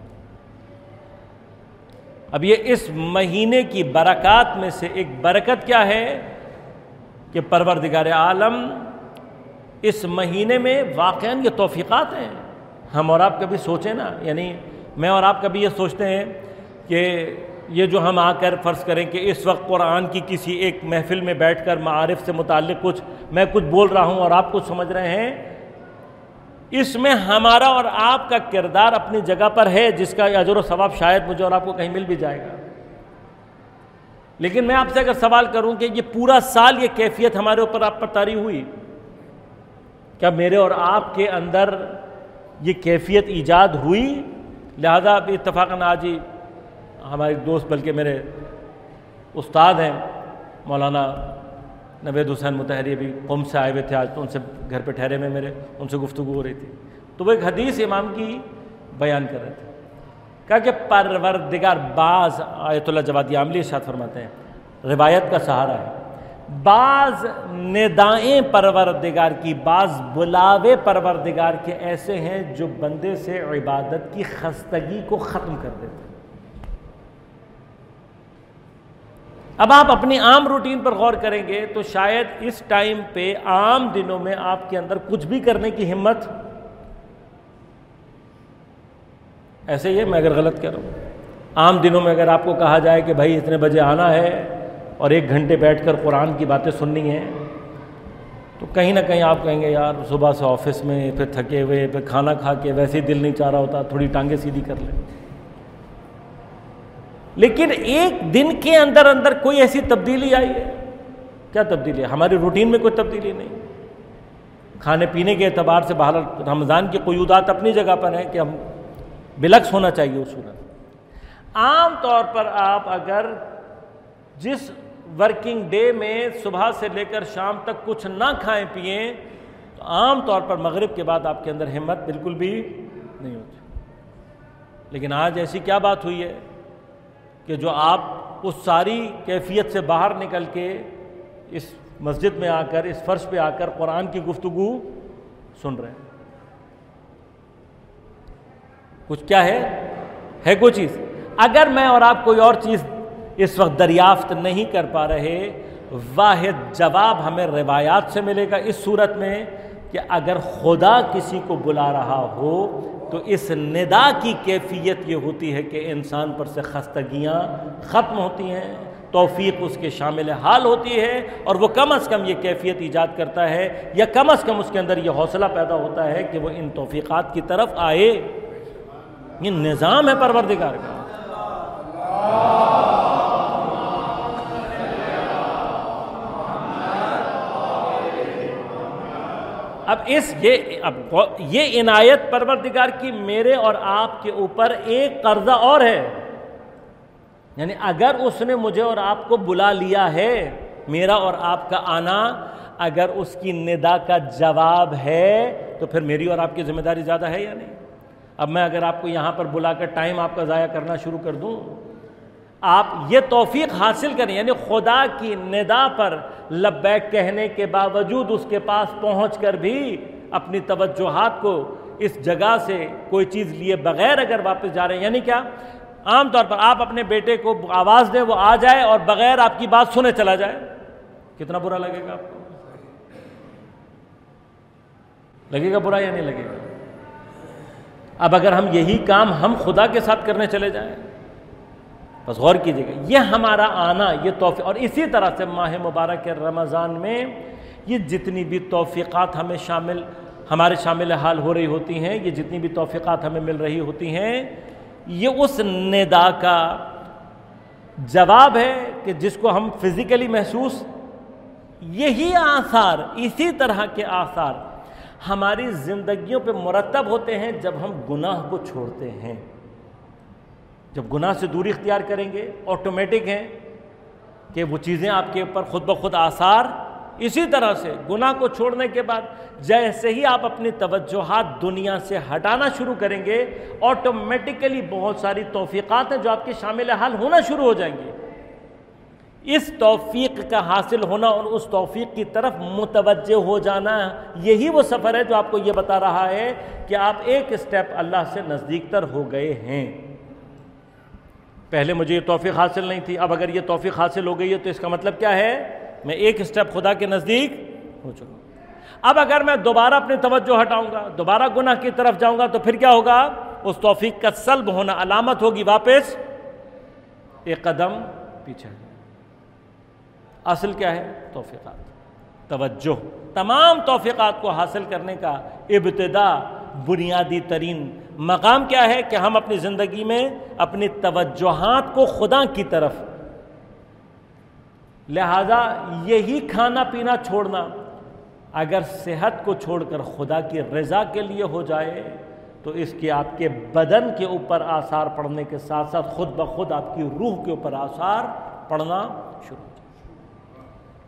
اب یہ اس مہینے کی برکات میں سے ایک برکت کیا ہے کہ پروردگار عالم اس مہینے میں واقعاً یہ توفیقات ہیں۔ ہم اور آپ کبھی سوچیں نا، یعنی میں اور آپ کبھی یہ سوچتے ہیں کہ یہ جو ہم آ کر فرض کریں کہ اس وقت قرآن کی کسی ایک محفل میں بیٹھ کر معارف سے متعلق کچھ میں کچھ بول رہا ہوں اور آپ کچھ سمجھ رہے ہیں، اس میں ہمارا اور آپ کا کردار اپنی جگہ پر ہے، جس کا اجر و ثواب شاید مجھے اور آپ کو کہیں مل بھی جائے گا۔ لیکن میں آپ سے اگر سوال کروں کہ یہ پورا سال یہ کیفیت ہمارے اوپر آپ پر طاری ہوئی، کیا میرے اور آپ کے اندر یہ کیفیت ایجاد ہوئی؟ لہذا اتفاقاً آج ہی ہمارے دوست بلکہ میرے استاد ہیں مولانا نوید حسین مطہری، بھی قم سے آئے ہوئے تھے آج، تو ان سے گھر پہ ٹھہرے میں میرے ان سے گفتگو ہو رہی تھی، تو وہ ایک حدیث امام کی بیان کر رہے تھے، کہا کہ پروردگار بعض، آیت اللہ جوادی عاملی ارشاد فرماتے ہیں، روایت کا سہارا ہے، بعض ندائیں پروردگار کی، بعض بلاوے پروردگار کے ایسے ہیں جو بندے سے عبادت کی خستگی کو ختم کر دیتے ہیں۔ اب آپ اپنی عام روٹین پر غور کریں گے تو شاید اس ٹائم پہ عام دنوں میں آپ کے اندر کچھ بھی کرنے کی ہمت، ایسے ہی ہے، میں اگر غلط کہہ رہا ہوں، عام دنوں میں اگر آپ کو کہا جائے کہ بھائی اتنے بجے آنا ہے اور ایک گھنٹے بیٹھ کر قرآن کی باتیں سننی ہیں، تو کہیں نہ کہیں آپ کہیں گے یار صبح سے آفس میں، پھر تھکے ہوئے، پھر کھانا کھا کے ویسے ہی دل نہیں چاہ رہا ہوتا، تھوڑی ٹانگیں سیدھی کر لیں۔ لیکن ایک دن کے اندر اندر کوئی ایسی تبدیلی آئی ہے؟ کیا تبدیلی ہے؟ ہماری روٹین میں کوئی تبدیلی نہیں۔ کھانے پینے کے اعتبار سے بہرحال رمضان کی قیودات اپنی جگہ پر ہیں کہ ہم بلکس ہونا چاہیے اس صورت۔ عام طور پر آپ اگر جس ورکنگ ڈے میں صبح سے لے کر شام تک کچھ نہ کھائیں پئیں تو عام طور پر مغرب کے بعد آپ کے اندر ہمت بالکل بھی نہیں ہوتی۔ لیکن آج ایسی کیا بات ہوئی ہے کہ جو آپ اس ساری کیفیت سے باہر نکل کے اس مسجد میں آ کر، اس فرش پہ آ کر قرآن کی گفتگو سن رہے ہیں؟ کچھ کیا ہے؟ ہے کوئی چیز؟ اگر میں اور آپ کوئی اور چیز اس وقت دریافت نہیں کر پا رہے، واحد جواب ہمیں روایات سے ملے گا اس صورت میں کہ اگر خدا کسی کو بلا رہا ہو تو اس ندا کی کیفیت یہ ہوتی ہے کہ انسان پر سے خستگیاں ختم ہوتی ہیں، توفیق اس کے شامل حال ہوتی ہے، اور وہ کم از کم یہ کیفیت ایجاد کرتا ہے، یا کم از کم اس کے اندر یہ حوصلہ پیدا ہوتا ہے کہ وہ ان توفیقات کی طرف آئے۔ یہ نظام ہے پروردگار کا۔ اب اس یہ اب یہ عنایت پروردگار کی میرے اور آپ کے اوپر ایک قرضہ اور ہے، یعنی اگر اس نے مجھے اور آپ کو بلا لیا ہے، میرا اور آپ کا آنا اگر اس کی ندا کا جواب ہے تو پھر میری اور آپ کی ذمہ داری زیادہ ہے یا نہیں؟ اب میں اگر آپ کو یہاں پر بلا کر ٹائم آپ کا ضائع کرنا شروع کر دوں، آپ یہ توفیق حاصل کریں، یعنی خدا کی ندا پر لبیک کہنے کے باوجود اس کے پاس پہنچ کر بھی اپنی توجہات کو اس جگہ سے کوئی چیز لیے بغیر اگر واپس جا رہے ہیں، یعنی کیا؟ عام طور پر آپ اپنے بیٹے کو آواز دیں وہ آ جائے اور بغیر آپ کی بات سنے چلا جائے، کتنا برا لگے گا آپ کو؟ لگے گا برا یا نہیں لگے گا؟ اب اگر ہم یہی کام ہم خدا کے ساتھ کرنے چلے جائیں، بس غور کیجیے گا، یہ ہمارا آنا یہ توفیق. اور اسی طرح سے ماہ مبارک کے رمضان میں یہ جتنی بھی توفیقات ہمیں شامل ہمارے شامل حال ہو رہی ہوتی ہیں، یہ جتنی بھی توفیقات ہمیں مل رہی ہوتی ہیں، یہ اس ندا کا جواب ہے کہ جس کو ہم فزیکلی محسوس، یہی آثار، اسی طرح کے آثار ہماری زندگیوں پہ مرتب ہوتے ہیں جب ہم گناہ کو چھوڑتے ہیں. جب گناہ سے دوری اختیار کریں گے، آٹومیٹک ہیں کہ وہ چیزیں آپ کے اوپر خود بخود آثار. اسی طرح سے گناہ کو چھوڑنے کے بعد جیسے ہی آپ اپنی توجہات دنیا سے ہٹانا شروع کریں گے، آٹومیٹکلی بہت ساری توفیقات ہیں جو آپ کے شامل حال ہونا شروع ہو جائیں گے. اس توفیق کا حاصل ہونا اور اس توفیق کی طرف متوجہ ہو جانا، یہی وہ سفر ہے جو آپ کو یہ بتا رہا ہے کہ آپ ایک اسٹیپ اللہ سے نزدیک تر ہو گئے ہیں. پہلے مجھے یہ توفیق حاصل نہیں تھی، اب اگر یہ توفیق حاصل ہو گئی ہے تو اس کا مطلب کیا ہے؟ میں ایک اسٹیپ خدا کے نزدیک ہو چکا ہوں. اب اگر میں دوبارہ اپنی توجہ ہٹاؤں گا، دوبارہ گناہ کی طرف جاؤں گا، تو پھر کیا ہوگا؟ اس توفیق کا سلب ہونا علامت ہوگی واپس ایک قدم پیچھے. اصل کیا ہے؟ توفیقات، توجہ. تمام توفیقات کو حاصل کرنے کا ابتدا، بنیادی ترین مقام کیا ہے کہ ہم اپنی زندگی میں اپنی توجہات کو خدا کی طرف. لہذا یہی کھانا پینا چھوڑنا اگر صحت کو چھوڑ کر خدا کی رضا کے لیے ہو جائے تو اس کے آپ کے بدن کے اوپر آثار پڑنے کے ساتھ ساتھ خود بخود آپ کی روح کے اوپر آثار پڑنا شروع ہو جائے.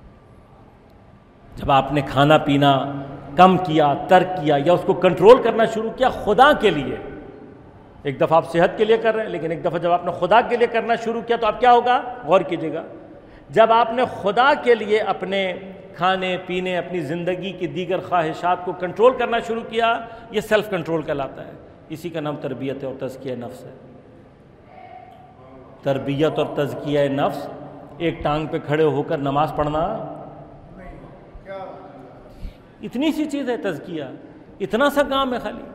جب آپ نے کھانا پینا کم کیا، ترک کیا یا اس کو کنٹرول کرنا شروع کیا خدا کے لیے، ایک دفعہ آپ صحت کے لیے کر رہے ہیں لیکن ایک دفعہ جب آپ نے خدا کے لیے کرنا شروع کیا تو اب کیا ہوگا؟ غور کیجیے گا. جب آپ نے خدا کے لیے اپنے کھانے پینے، اپنی زندگی کی دیگر خواہشات کو کنٹرول کرنا شروع کیا، یہ سیلف کنٹرول کہلاتا ہے. اسی کا نام تربیت اور تزکیہ نفس ہے. تربیت اور تزکیہ نفس ایک ٹانگ پہ کھڑے ہو کر نماز پڑھنا، اتنی سی چیز ہے تزکیہ، اتنا سا کام ہے خالی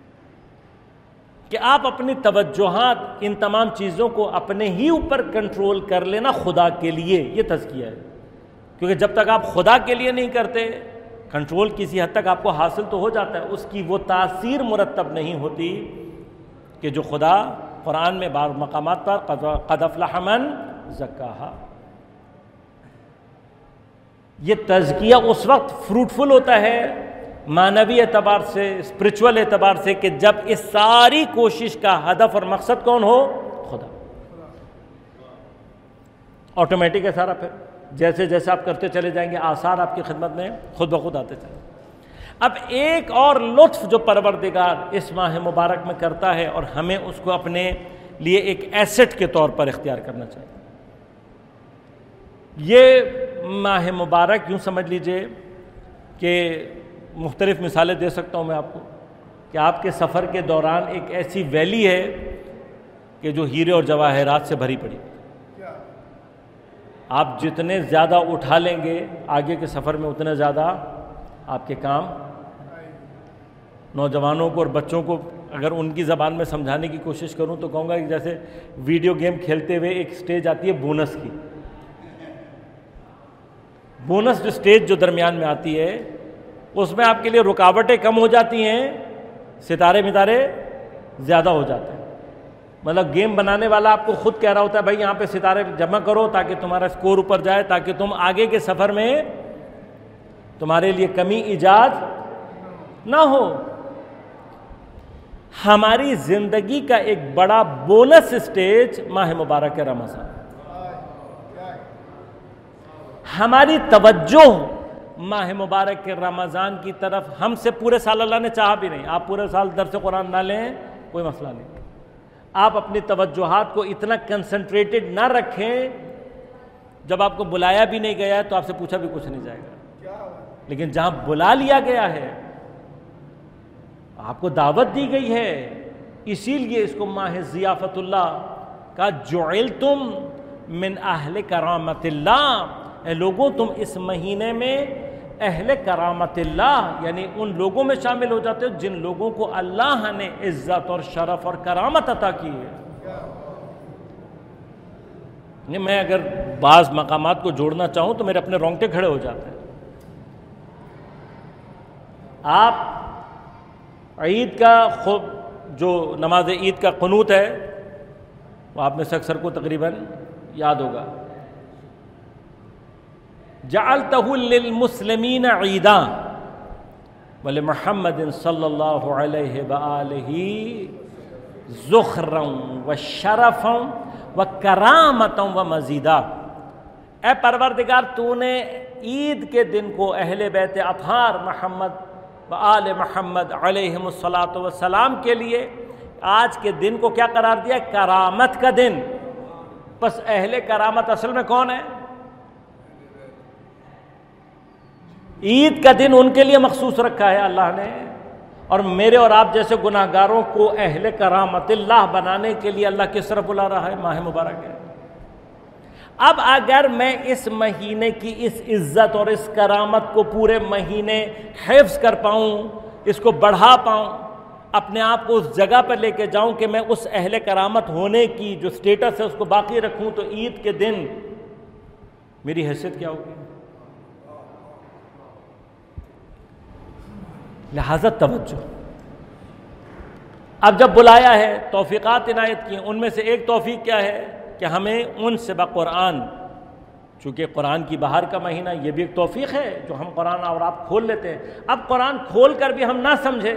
کہ آپ اپنی توجہات ان تمام چیزوں کو اپنے ہی اوپر کنٹرول کر لینا خدا کے لیے، یہ تزکیہ ہے. کیونکہ جب تک آپ خدا کے لیے نہیں کرتے، کنٹرول کسی حد تک آپ کو حاصل تو ہو جاتا ہے، اس کی وہ تاثیر مرتب نہیں ہوتی کہ جو خدا قرآن میں بعض مقامات پر قد افلح من زکاہا. یہ تزکیہ اس وقت فروٹفل ہوتا ہے معنوی اعتبار سے، اسپرچول اعتبار سے، کہ جب اس ساری کوشش کا ہدف اور مقصد کون ہو؟ خدا. آٹومیٹک ہے سارا. پھر جیسے جیسے آپ کرتے چلے جائیں گے آثار آپ کی خدمت میں خود بخود آتے چلے. اب ایک اور لطف جو پروردگار اس ماہ مبارک میں کرتا ہے اور ہمیں اس کو اپنے لیے ایک ایسٹ کے طور پر اختیار کرنا چاہیے. یہ ماہ مبارک یوں سمجھ لیجئے کہ مختلف مثالیں دے سکتا ہوں میں آپ کو کہ آپ کے سفر کے دوران ایک ایسی ویلی ہے کہ جو ہیرے اور جواہرات سے بھری پڑی. آپ جتنے زیادہ اٹھا لیں گے آگے کے سفر میں اتنے زیادہ آپ کے کام. نوجوانوں کو اور بچوں کو اگر ان کی زبان میں سمجھانے کی کوشش کروں تو کہوں گا کہ جیسے ویڈیو گیم کھیلتے ہوئے ایک سٹیج آتی ہے بونس کی. بونس جو سٹیج جو درمیان میں آتی ہے اس میں آپ کے لیے رکاوٹیں کم ہو جاتی ہیں، ستارے متارے زیادہ ہو جاتے ہیں. مطلب گیم بنانے والا آپ کو خود کہہ رہا ہوتا ہے بھائی یہاں پہ ستارے جمع کرو تاکہ تمہارا سکور اوپر جائے، تاکہ تم آگے کے سفر میں تمہارے لیے کمی ایجاد نہ ہو. ہماری زندگی کا ایک بڑا بونس سٹیج ماہ مبارک رمضان. ہماری توجہ ماہ مبارک کے رمضان کی طرف ہم سے پورے سال اللہ نے چاہا بھی نہیں. آپ پورے سال درس قرآن نہ لیں کوئی مسئلہ نہیں. آپ اپنی توجہات کو اتنا کنسنٹریٹڈ نہ رکھیں، جب آپ کو بلایا بھی نہیں گیا تو آپ سے پوچھا بھی کچھ نہیں جائے گا. لیکن جہاں بلا لیا گیا ہے، آپ کو دعوت دی گئی ہے، اسی لیے اس کو ماہ ضیافت اللہ کہا جعلتم من اہل کرامت اللہ، اے لوگوں تم اس مہینے میں اہل کرامت اللہ یعنی ان لوگوں میں شامل ہو جاتے ہو جن لوگوں کو اللہ نے عزت اور شرف اور کرامت عطا کی ہے۔ میں اگر بعض مقامات کو جوڑنا چاہوں تو میرے اپنے رونگٹے کھڑے ہو جاتے ہیں۔ آپ عید کا خوب جو نماز عید کا قنوت ہے وہ آپ میں سے اکثر کو تقریباً یاد ہوگا، جعلتہ للمسلمین عیدا ولمحمد صلی اللہ علیہ وآلہ ذخرا وشرفا وکرامتا ومزیدا۔ اے پروردگار تو نے عید کے دن کو اہل بیت اطہار محمد و آل محمد علیہم الصلاۃ والسلام کے لیے آج کے دن کو کیا قرار دیا؟ کرامت کا دن۔ بس اہل کرامت اصل میں کون ہے؟ عید کا دن ان کے لیے مخصوص رکھا ہے اللہ نے، اور میرے اور آپ جیسے گناہ گاروں کو اہل کرامت اللہ بنانے کے لیے اللہ کس طرف بلا رہا ہے؟ ماہ مبارک ہے۔ اب اگر میں اس مہینے کی اس عزت اور اس کرامت کو پورے مہینے حفظ کر پاؤں، اس کو بڑھا پاؤں، اپنے آپ کو اس جگہ پر لے کے جاؤں کہ میں اس اہل کرامت ہونے کی جو سٹیٹس ہے اس کو باقی رکھوں، تو عید کے دن میری حیثیت کیا ہوگی؟ لہذا توجہ۔ اب جب بلایا ہے، توفیقات عنایت کی، ان میں سے ایک توفیق کیا ہے کہ ہمیں ان سے بقرآن، چونکہ قرآن کی بہار کا مہینہ، یہ بھی ایک توفیق ہے جو ہم قرآن اور آپ کھول لیتے ہیں۔ اب قرآن کھول کر بھی ہم نہ سمجھے،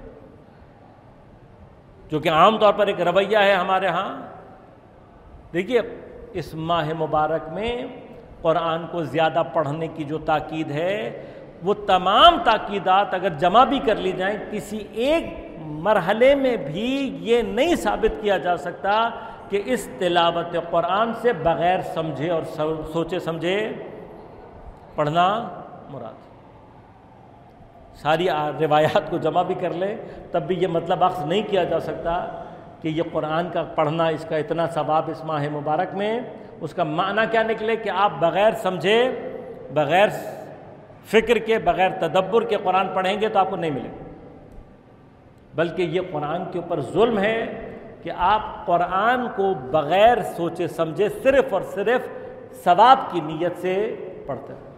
جو کہ عام طور پر ایک رویہ ہے ہمارے ہاں۔ دیکھیے اس ماہ مبارک میں قرآن کو زیادہ پڑھنے کی جو تاکید ہے، وہ تمام تاکیدات اگر جمع بھی کر لی جائیں، کسی ایک مرحلے میں بھی یہ نہیں ثابت کیا جا سکتا کہ اس تلاوت قرآن سے بغیر سمجھے اور سوچے سمجھے پڑھنا مراد۔ ساری روایات کو جمع بھی کر لے تب بھی یہ مطلب اخذ نہیں کیا جا سکتا کہ یہ قرآن کا پڑھنا، اس کا اتنا ثواب اس ماہ مبارک میں، اس کا معنی کیا نکلے کہ آپ بغیر سمجھے، بغیر فکر کے، بغیر تدبر کے قرآن پڑھیں گے تو آپ کو نہیں ملے، بلکہ یہ قرآن کے اوپر ظلم ہے کہ آپ قرآن کو بغیر سوچے سمجھے صرف اور صرف ثواب کی نیت سے پڑھتے ہیں۔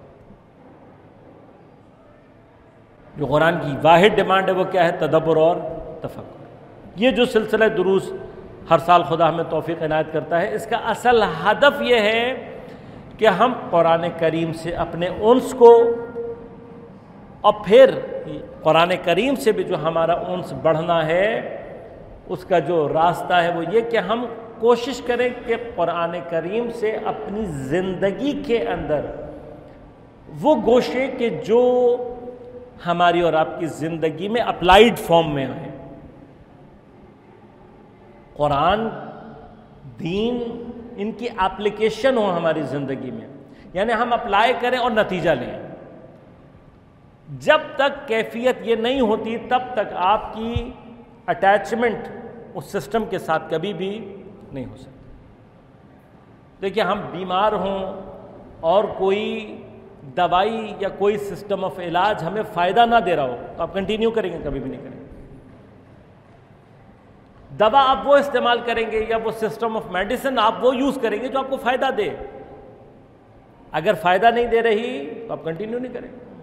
جو قرآن کی واحد ڈیمانڈ ہے وہ کیا ہے؟ تدبر اور تفکر۔ یہ جو سلسلہ دروس ہر سال خدا ہمیں توفیق عنایت کرتا ہے، اس کا اصل ہدف یہ ہے کہ ہم قرآن کریم سے اپنے انس کو، اور پھر قرآن کریم سے بھی جو ہمارا انس بڑھنا ہے اس کا جو راستہ ہے وہ یہ کہ ہم کوشش کریں کہ قرآن کریم سے اپنی زندگی کے اندر وہ گوشے کہ جو ہماری اور آپ کی زندگی میں اپلائیڈ فارم میں آئیں۔ قرآن، دین، ان کی اپلیکیشن ہو ہماری زندگی میں، یعنی ہم اپلائی کریں اور نتیجہ لیں۔ جب تک کیفیت یہ نہیں ہوتی تب تک آپ کی اٹیچمنٹ اس سسٹم کے ساتھ کبھی بھی نہیں ہو سکتی۔ دیکھیے ہم بیمار ہوں اور کوئی دوائی یا کوئی سسٹم آف علاج ہمیں فائدہ نہ دے رہا ہو تو آپ کنٹینیو کریں گے؟ کبھی بھی نہیں کریں گے۔ دوا آپ وہ استعمال کریں گے یا وہ سسٹم آف میڈیسن آپ وہ یوز کریں گے جو آپ کو فائدہ دے۔ اگر فائدہ نہیں دے رہی تو آپ کنٹینیو نہیں کریں گے۔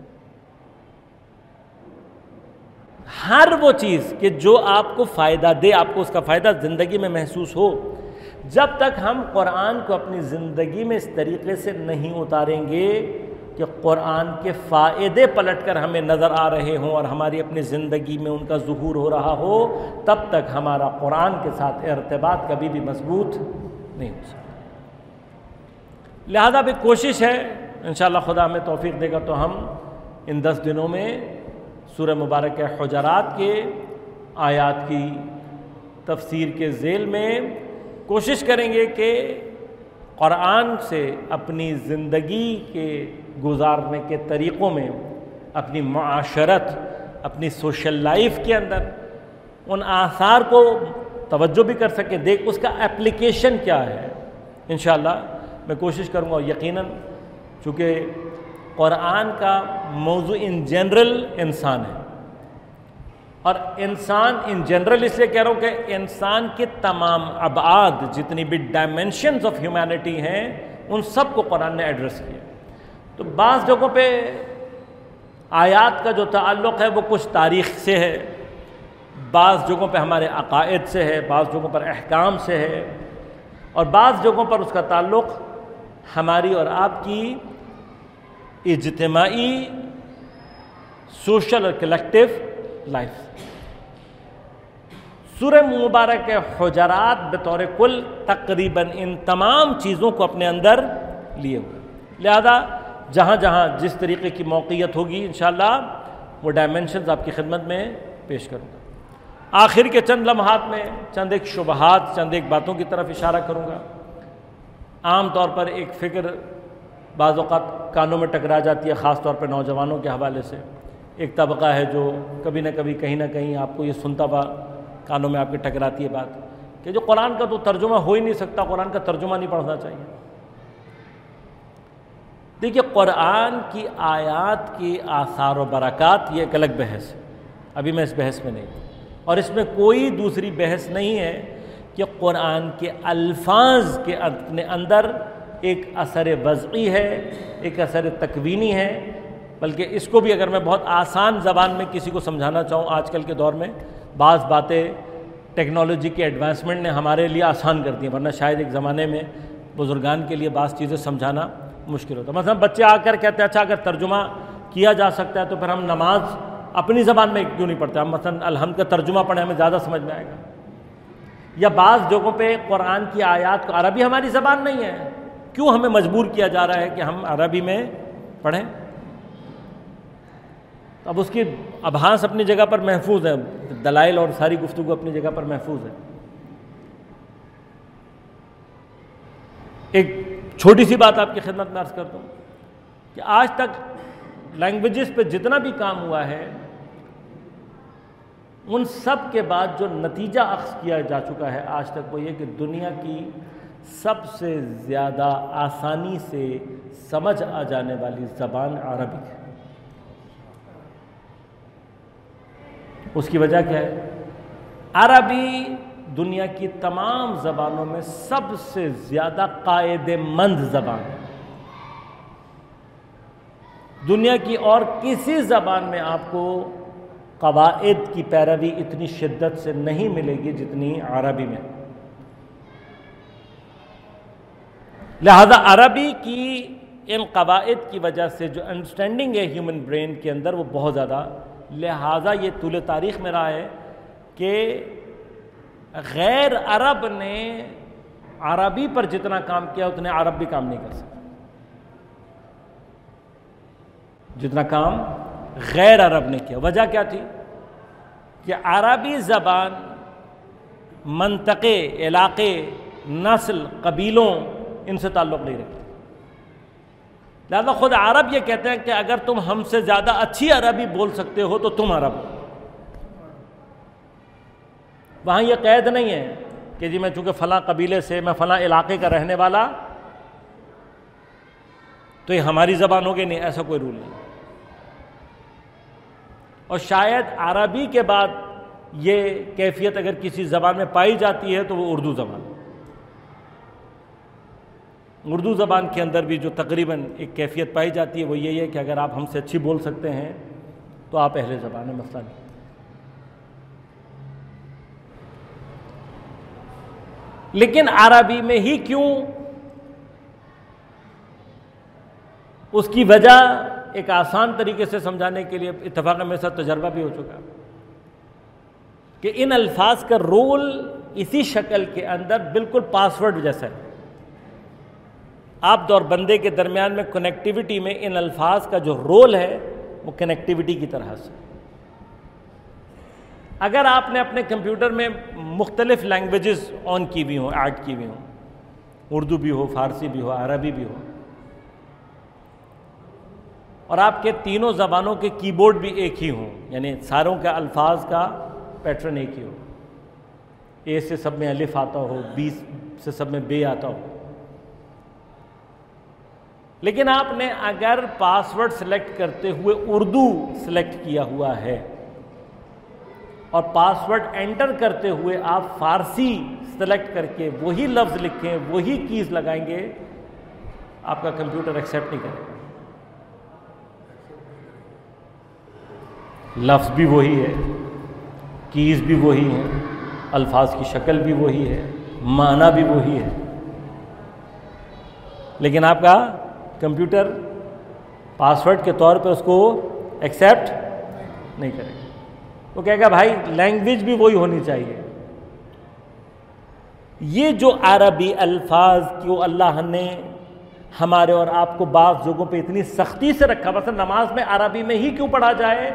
ہر وہ چیز کہ جو آپ کو فائدہ دے، آپ کو اس کا فائدہ زندگی میں محسوس ہو، جب تک ہم قرآن کو اپنی زندگی میں اس طریقے سے نہیں اتاریں گے کہ قرآن کے فائدے پلٹ کر ہمیں نظر آ رہے ہوں اور ہماری اپنی زندگی میں ان کا ظہور ہو رہا ہو، تب تک ہمارا قرآن کے ساتھ ارتباط کبھی بھی مضبوط نہیں ہو سکتا۔ لہذا بھی کوشش ہے، انشاءاللہ خدا ہمیں توفیق دے گا تو ہم ان دس دنوں میں سورہ مبارک حجرات کے آیات کی تفسیر کے ذیل میں کوشش کریں گے کہ قرآن سے اپنی زندگی کے گزارنے کے طریقوں میں، اپنی معاشرت، اپنی سوشل لائف کے اندر ان آثار کو توجہ بھی کر سکیں، دیکھ اس کا اپلیکیشن کیا ہے۔ انشاءاللہ میں کوشش کروں گا، اور یقیناً چونکہ قرآن کا موضوع ان جنرل انسان ہے، اور انسان ان جنرل اس لیے کہہ رہا ہوں کہ انسان کے تمام ابعاد جتنی بھی ڈائمینشنز آف ہیومینٹی ہیں ان سب کو قرآن نے ایڈریس کیا۔ تو بعض جگہوں پہ آیات کا جو تعلق ہے وہ کچھ تاریخ سے ہے، بعض جگہوں پہ ہمارے عقائد سے ہے، بعض جگہوں پر احکام سے ہے، اور بعض جگہوں پر اس کا تعلق ہماری اور آپ کی اجتماعی سوشل اور کلیکٹیو لائف۔ سورہ مبارک حجرات بطور کل تقریباً ان تمام چیزوں کو اپنے اندر لیے ہوئے، لہذا جہاں جہاں جس طریقے کی موقعیت ہوگی انشاءاللہ وہ ڈائمنشنز آپ کی خدمت میں پیش کروں گا۔ آخر کے چند لمحات میں چند ایک شبہات، چند ایک باتوں کی طرف اشارہ کروں گا۔ عام طور پر ایک فکر بعض اوقات کانوں میں ٹکرا جاتی ہے، خاص طور پہ نوجوانوں کے حوالے سے۔ ایک طبقہ ہے جو کبھی نہ کبھی کہیں نہ کہیں آپ کو یہ سنتا ہوا کانوں میں آپ کے ٹکراتی ہے بات کہ جو قرآن کا تو ترجمہ ہو ہی نہیں سکتا، قرآن کا ترجمہ نہیں پڑھنا چاہیے۔ دیکھیے، قرآن کی آیات کی آثار و برکات یہ ایک الگ بحث ہے، ابھی میں اس بحث میں نہیں ہوں، اور اس میں کوئی دوسری بحث نہیں ہے کہ قرآن کے الفاظ کے اپنے اندر ایک اثر وضعی ہے، ایک اثر تکوینی ہے، بلکہ اس کو بھی اگر میں بہت آسان زبان میں کسی کو سمجھانا چاہوں، آج کل کے دور میں بعض باتیں ٹیکنالوجی کے ایڈوانسمنٹ نے ہمارے لیے آسان کر دی ہیں، ورنہ شاید ایک زمانے میں بزرگان کے لیے بعض چیزیں سمجھانا مشکل ہوتا۔ مثلا بچے آ کر کہتے ہیں اچھا اگر ترجمہ کیا جا سکتا ہے تو پھر ہم نماز اپنی زبان میں کیوں نہیں پڑھتے، ہم مثلا الحمد کا ترجمہ پڑھیں، ہمیں زیادہ سمجھ میں آئے گا۔ یا بعض جگہوں پہ قرآن کی آیات کو، عربی ہماری زبان نہیں ہے، کیوں ہمیں مجبور کیا جا رہا ہے کہ ہم عربی میں پڑھیں؟ اب اس کی ابحاث اپنی جگہ پر محفوظ ہے، دلائل اور ساری گفتگو اپنی جگہ پر محفوظ ہے۔ ایک چھوٹی سی بات آپ کی خدمت میں عرض کرتا ہوں کہ آج تک لینگویجز پہ جتنا بھی کام ہوا ہے ان سب کے بعد جو نتیجہ اخذ کیا جا چکا ہے آج تک وہ یہ کہ دنیا کی سب سے زیادہ آسانی سے سمجھ آ جانے والی زبان عربی ہے۔ اس کی وجہ کیا ہے؟ عربی دنیا کی تمام زبانوں میں سب سے زیادہ قاعدے مند زبان ہے۔ دنیا کی اور کسی زبان میں آپ کو قواعد کی پیروی اتنی شدت سے نہیں ملے گی جتنی عربی میں۔ لہذا عربی کی ان قواعد کی وجہ سے جو انڈرسٹینڈنگ ہے ہیومن برین کے اندر وہ بہت زیادہ، لہذا یہ طول تاریخ میں رہا ہے کہ غیر عرب نے عربی پر جتنا کام کیا اتنے عرب بھی کام نہیں کر سکتے، جتنا کام غیر عرب نے کیا۔ وجہ کیا تھی؟ کہ عربی زبان منطقے، علاقے، نسل، قبیلوں ان سے تعلق نہیں رکھتی، لہذا خود عرب یہ کہتے ہیں کہ اگر تم ہم سے زیادہ اچھی عربی بول سکتے ہو تو تم عرب ہو۔ وہاں یہ قید نہیں ہے کہ جی میں چونکہ فلاں قبیلے سے، میں فلاں علاقے کا رہنے والا تو یہ ہماری زبان ہوگی، نہیں، ایسا کوئی رول نہیں۔ اور شاید عربی کے بعد یہ کیفیت اگر کسی زبان میں پائی جاتی ہے تو وہ اردو زبان۔ اردو زبان کے اندر بھی جو تقریباً ایک کیفیت پائی جاتی ہے وہ یہی ہے کہ اگر آپ ہم سے اچھی بول سکتے ہیں تو آپ اہل زبان ہیں، مسئلہ نہیں۔ لیکن عربی میں ہی کیوں؟ اس کی وجہ ایک آسان طریقے سے سمجھانے کے لیے اتفاق میرے ساتھ تجربہ بھی ہو چکا کہ ان الفاظ کا رول اسی شکل کے اندر بالکل پاسورڈ جیسا ہے۔ آپ اور بندے کے درمیان میں کنیکٹیوٹی میں ان الفاظ کا جو رول ہے وہ کنیکٹیوٹی کی طرح سے۔ اگر آپ نے اپنے کمپیوٹر میں مختلف لینگویجز آن کی ہوئی ہوں، ایڈ کی ہوئی ہوں، اردو بھی ہو، فارسی بھی ہو، عربی بھی ہو، اور آپ کے تینوں زبانوں کے کی بورڈ بھی ایک ہی ہوں، یعنی ساروں کے الفاظ کا پیٹرن ایک ہی ہو، اے سے سب میں الف آتا ہو، بی سے سب میں بے آتا ہو. لیکن آپ نے اگر پاسورڈ سلیکٹ کرتے ہوئے اردو سلیکٹ کیا ہوا ہے اور پاسورڈ انٹر کرتے ہوئے آپ فارسی سلیکٹ کر کے وہی لفظ لکھیں، وہی کیز لگائیں گے، آپ کا کمپیوٹر ایکسیپٹ نہیں کرے گا. لفظ بھی وہی ہے، کیز بھی وہی ہیں، الفاظ کی شکل بھی وہی ہے، معنی بھی وہی ہے، لیکن آپ کا کمپیوٹر پاسورڈ کے طور پہ اس کو ایکسیپٹ نہیں کرے گا. وہ کہے گا بھائی لینگویج بھی وہی ہونی چاہیے. یہ جو عربی الفاظ کو اللہ نے ہمارے اور آپ کو بعض جگہوں پہ اتنی سختی سے رکھا، مثلا نماز میں عربی میں ہی کیوں پڑھا جائے؟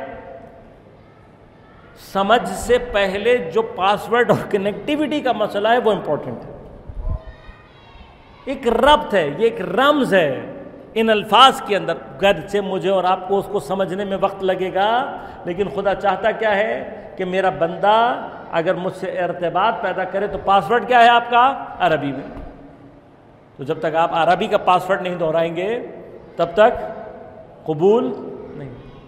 سمجھ سے پہلے جو پاسورڈ اور کنیکٹیوٹی کا مسئلہ ہے وہ امپورٹنٹ ہے. ایک ربط ہے، یہ ایک رمز ہے ان الفاظ کے اندر. گرچہ مجھے اور آپ کو اس کو سمجھنے میں وقت لگے گا، لیکن خدا چاہتا کیا ہے کہ میرا بندہ اگر مجھ سے ارتباط پیدا کرے تو پاسورڈ کیا ہے آپ کا؟ عربی میں. تو جب تک آپ عربی کا پاسورڈ نہیں دہرائیں گے تب تک قبول نہیں.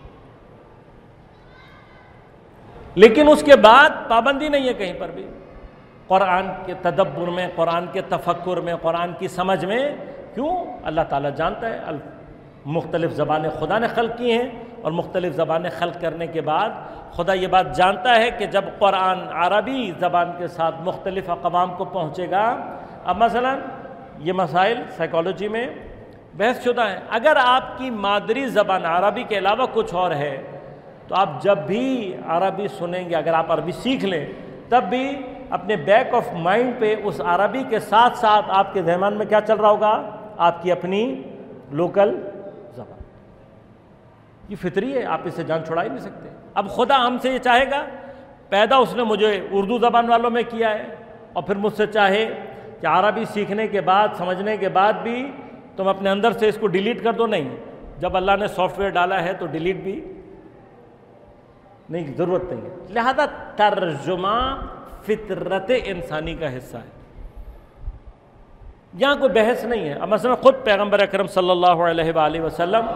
لیکن اس کے بعد پابندی نہیں ہے کہیں پر بھی قرآن کے تدبر میں، قرآن کے تفکر میں، قرآن کی سمجھ میں. کیوں؟ اللہ تعالیٰ جانتا ہے مختلف زبانیں خدا نے خلق کی ہیں، اور مختلف زبانیں خلق کرنے کے بعد خدا یہ بات جانتا ہے کہ جب قرآن عربی زبان کے ساتھ مختلف اقوام کو پہنچے گا. اب مثلا یہ مسائل سائیکالوجی میں بحث شدہ ہیں. اگر آپ کی مادری زبان عربی کے علاوہ کچھ اور ہے تو آپ جب بھی عربی سنیں گے، اگر آپ عربی سیکھ لیں تب بھی اپنے بیک آف مائنڈ پہ اس عربی کے ساتھ ساتھ آپ کے ذہن میں کیا چل رہا ہوگا؟ آپ کی اپنی لوکل زبان. یہ فطری ہے، آپ اس سے جان چھڑا ہی نہیں سکتے. اب خدا ہم سے یہ چاہے گا، پیدا اس نے مجھے اردو زبان والوں میں کیا ہے، اور پھر مجھ سے چاہے کہ عربی سیکھنے کے بعد، سمجھنے کے بعد بھی تم اپنے اندر سے اس کو ڈیلیٹ کر دو. نہیں، جب اللہ نے سافٹ ویئر ڈالا ہے تو ڈیلیٹ بھی نہیں، ضرورت نہیں ہے. لہذا ترجمہ فطرت انسانی کا حصہ ہے، یہاں کوئی بحث نہیں ہے. اب مثلا خود پیغمبر اکرم صلی اللہ علیہ وآلہ وسلم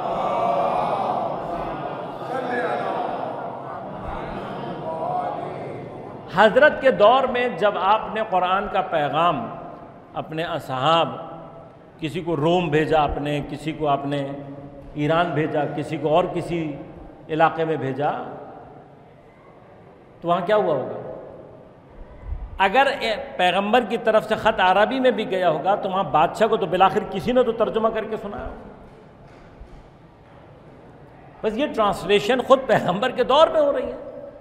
حضرت کے دور میں جب آپ نے قرآن کا پیغام اپنے اصحاب، کسی کو روم بھیجا آپ نے، کسی کو آپ نے ایران بھیجا، کسی کو اور کسی علاقے میں بھیجا، تو وہاں کیا ہوا ہوگا؟ اگر پیغمبر کی طرف سے خط عربی میں بھی گیا ہوگا تو وہاں بادشاہ کو تو بالآخر کسی نے تو ترجمہ کر کے سنایا ہوگا. بس یہ ٹرانسلیشن خود پیغمبر کے دور میں ہو رہی ہے،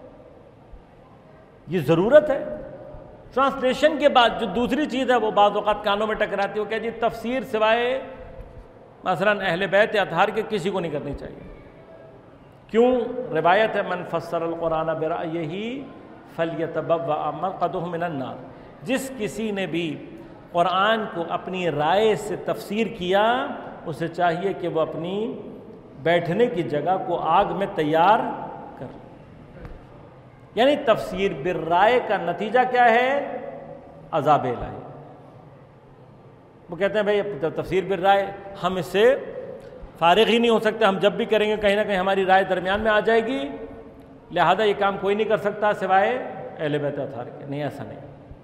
یہ ضرورت ہے. ٹرانسلیشن کے بعد جو دوسری چیز ہے وہ بعض اوقات کانوں میں ٹکراتی ہے، وہ کہ جی تفسیر سوائے مثلا اہل بیت اطہار کے کسی کو نہیں کرنی چاہیے. کیوں؟ روایت ہے من فسر القرآن برأیہ فلیتبوأ مقعدہ من النار. جس کسی نے بھی قرآن کو اپنی رائے سے تفسیر کیا، اسے چاہیے کہ وہ اپنی بیٹھنے کی جگہ کو آگ میں تیار کر. یعنی تفسیر بالرائے کا نتیجہ کیا ہے؟ عذاب الہی. وہ کہتے ہیں بھائی تفسیر بالرائے ہم اس سے فارغ ہی نہیں ہو سکتے، ہم جب بھی کریں گے کہیں نہ کہیں ہماری رائے درمیان میں آ جائے گی، لہذا یہ کام کوئی نہیں کر سکتا سوائے اہل بیت اطہار کے. نہیں، ایسا نہیں.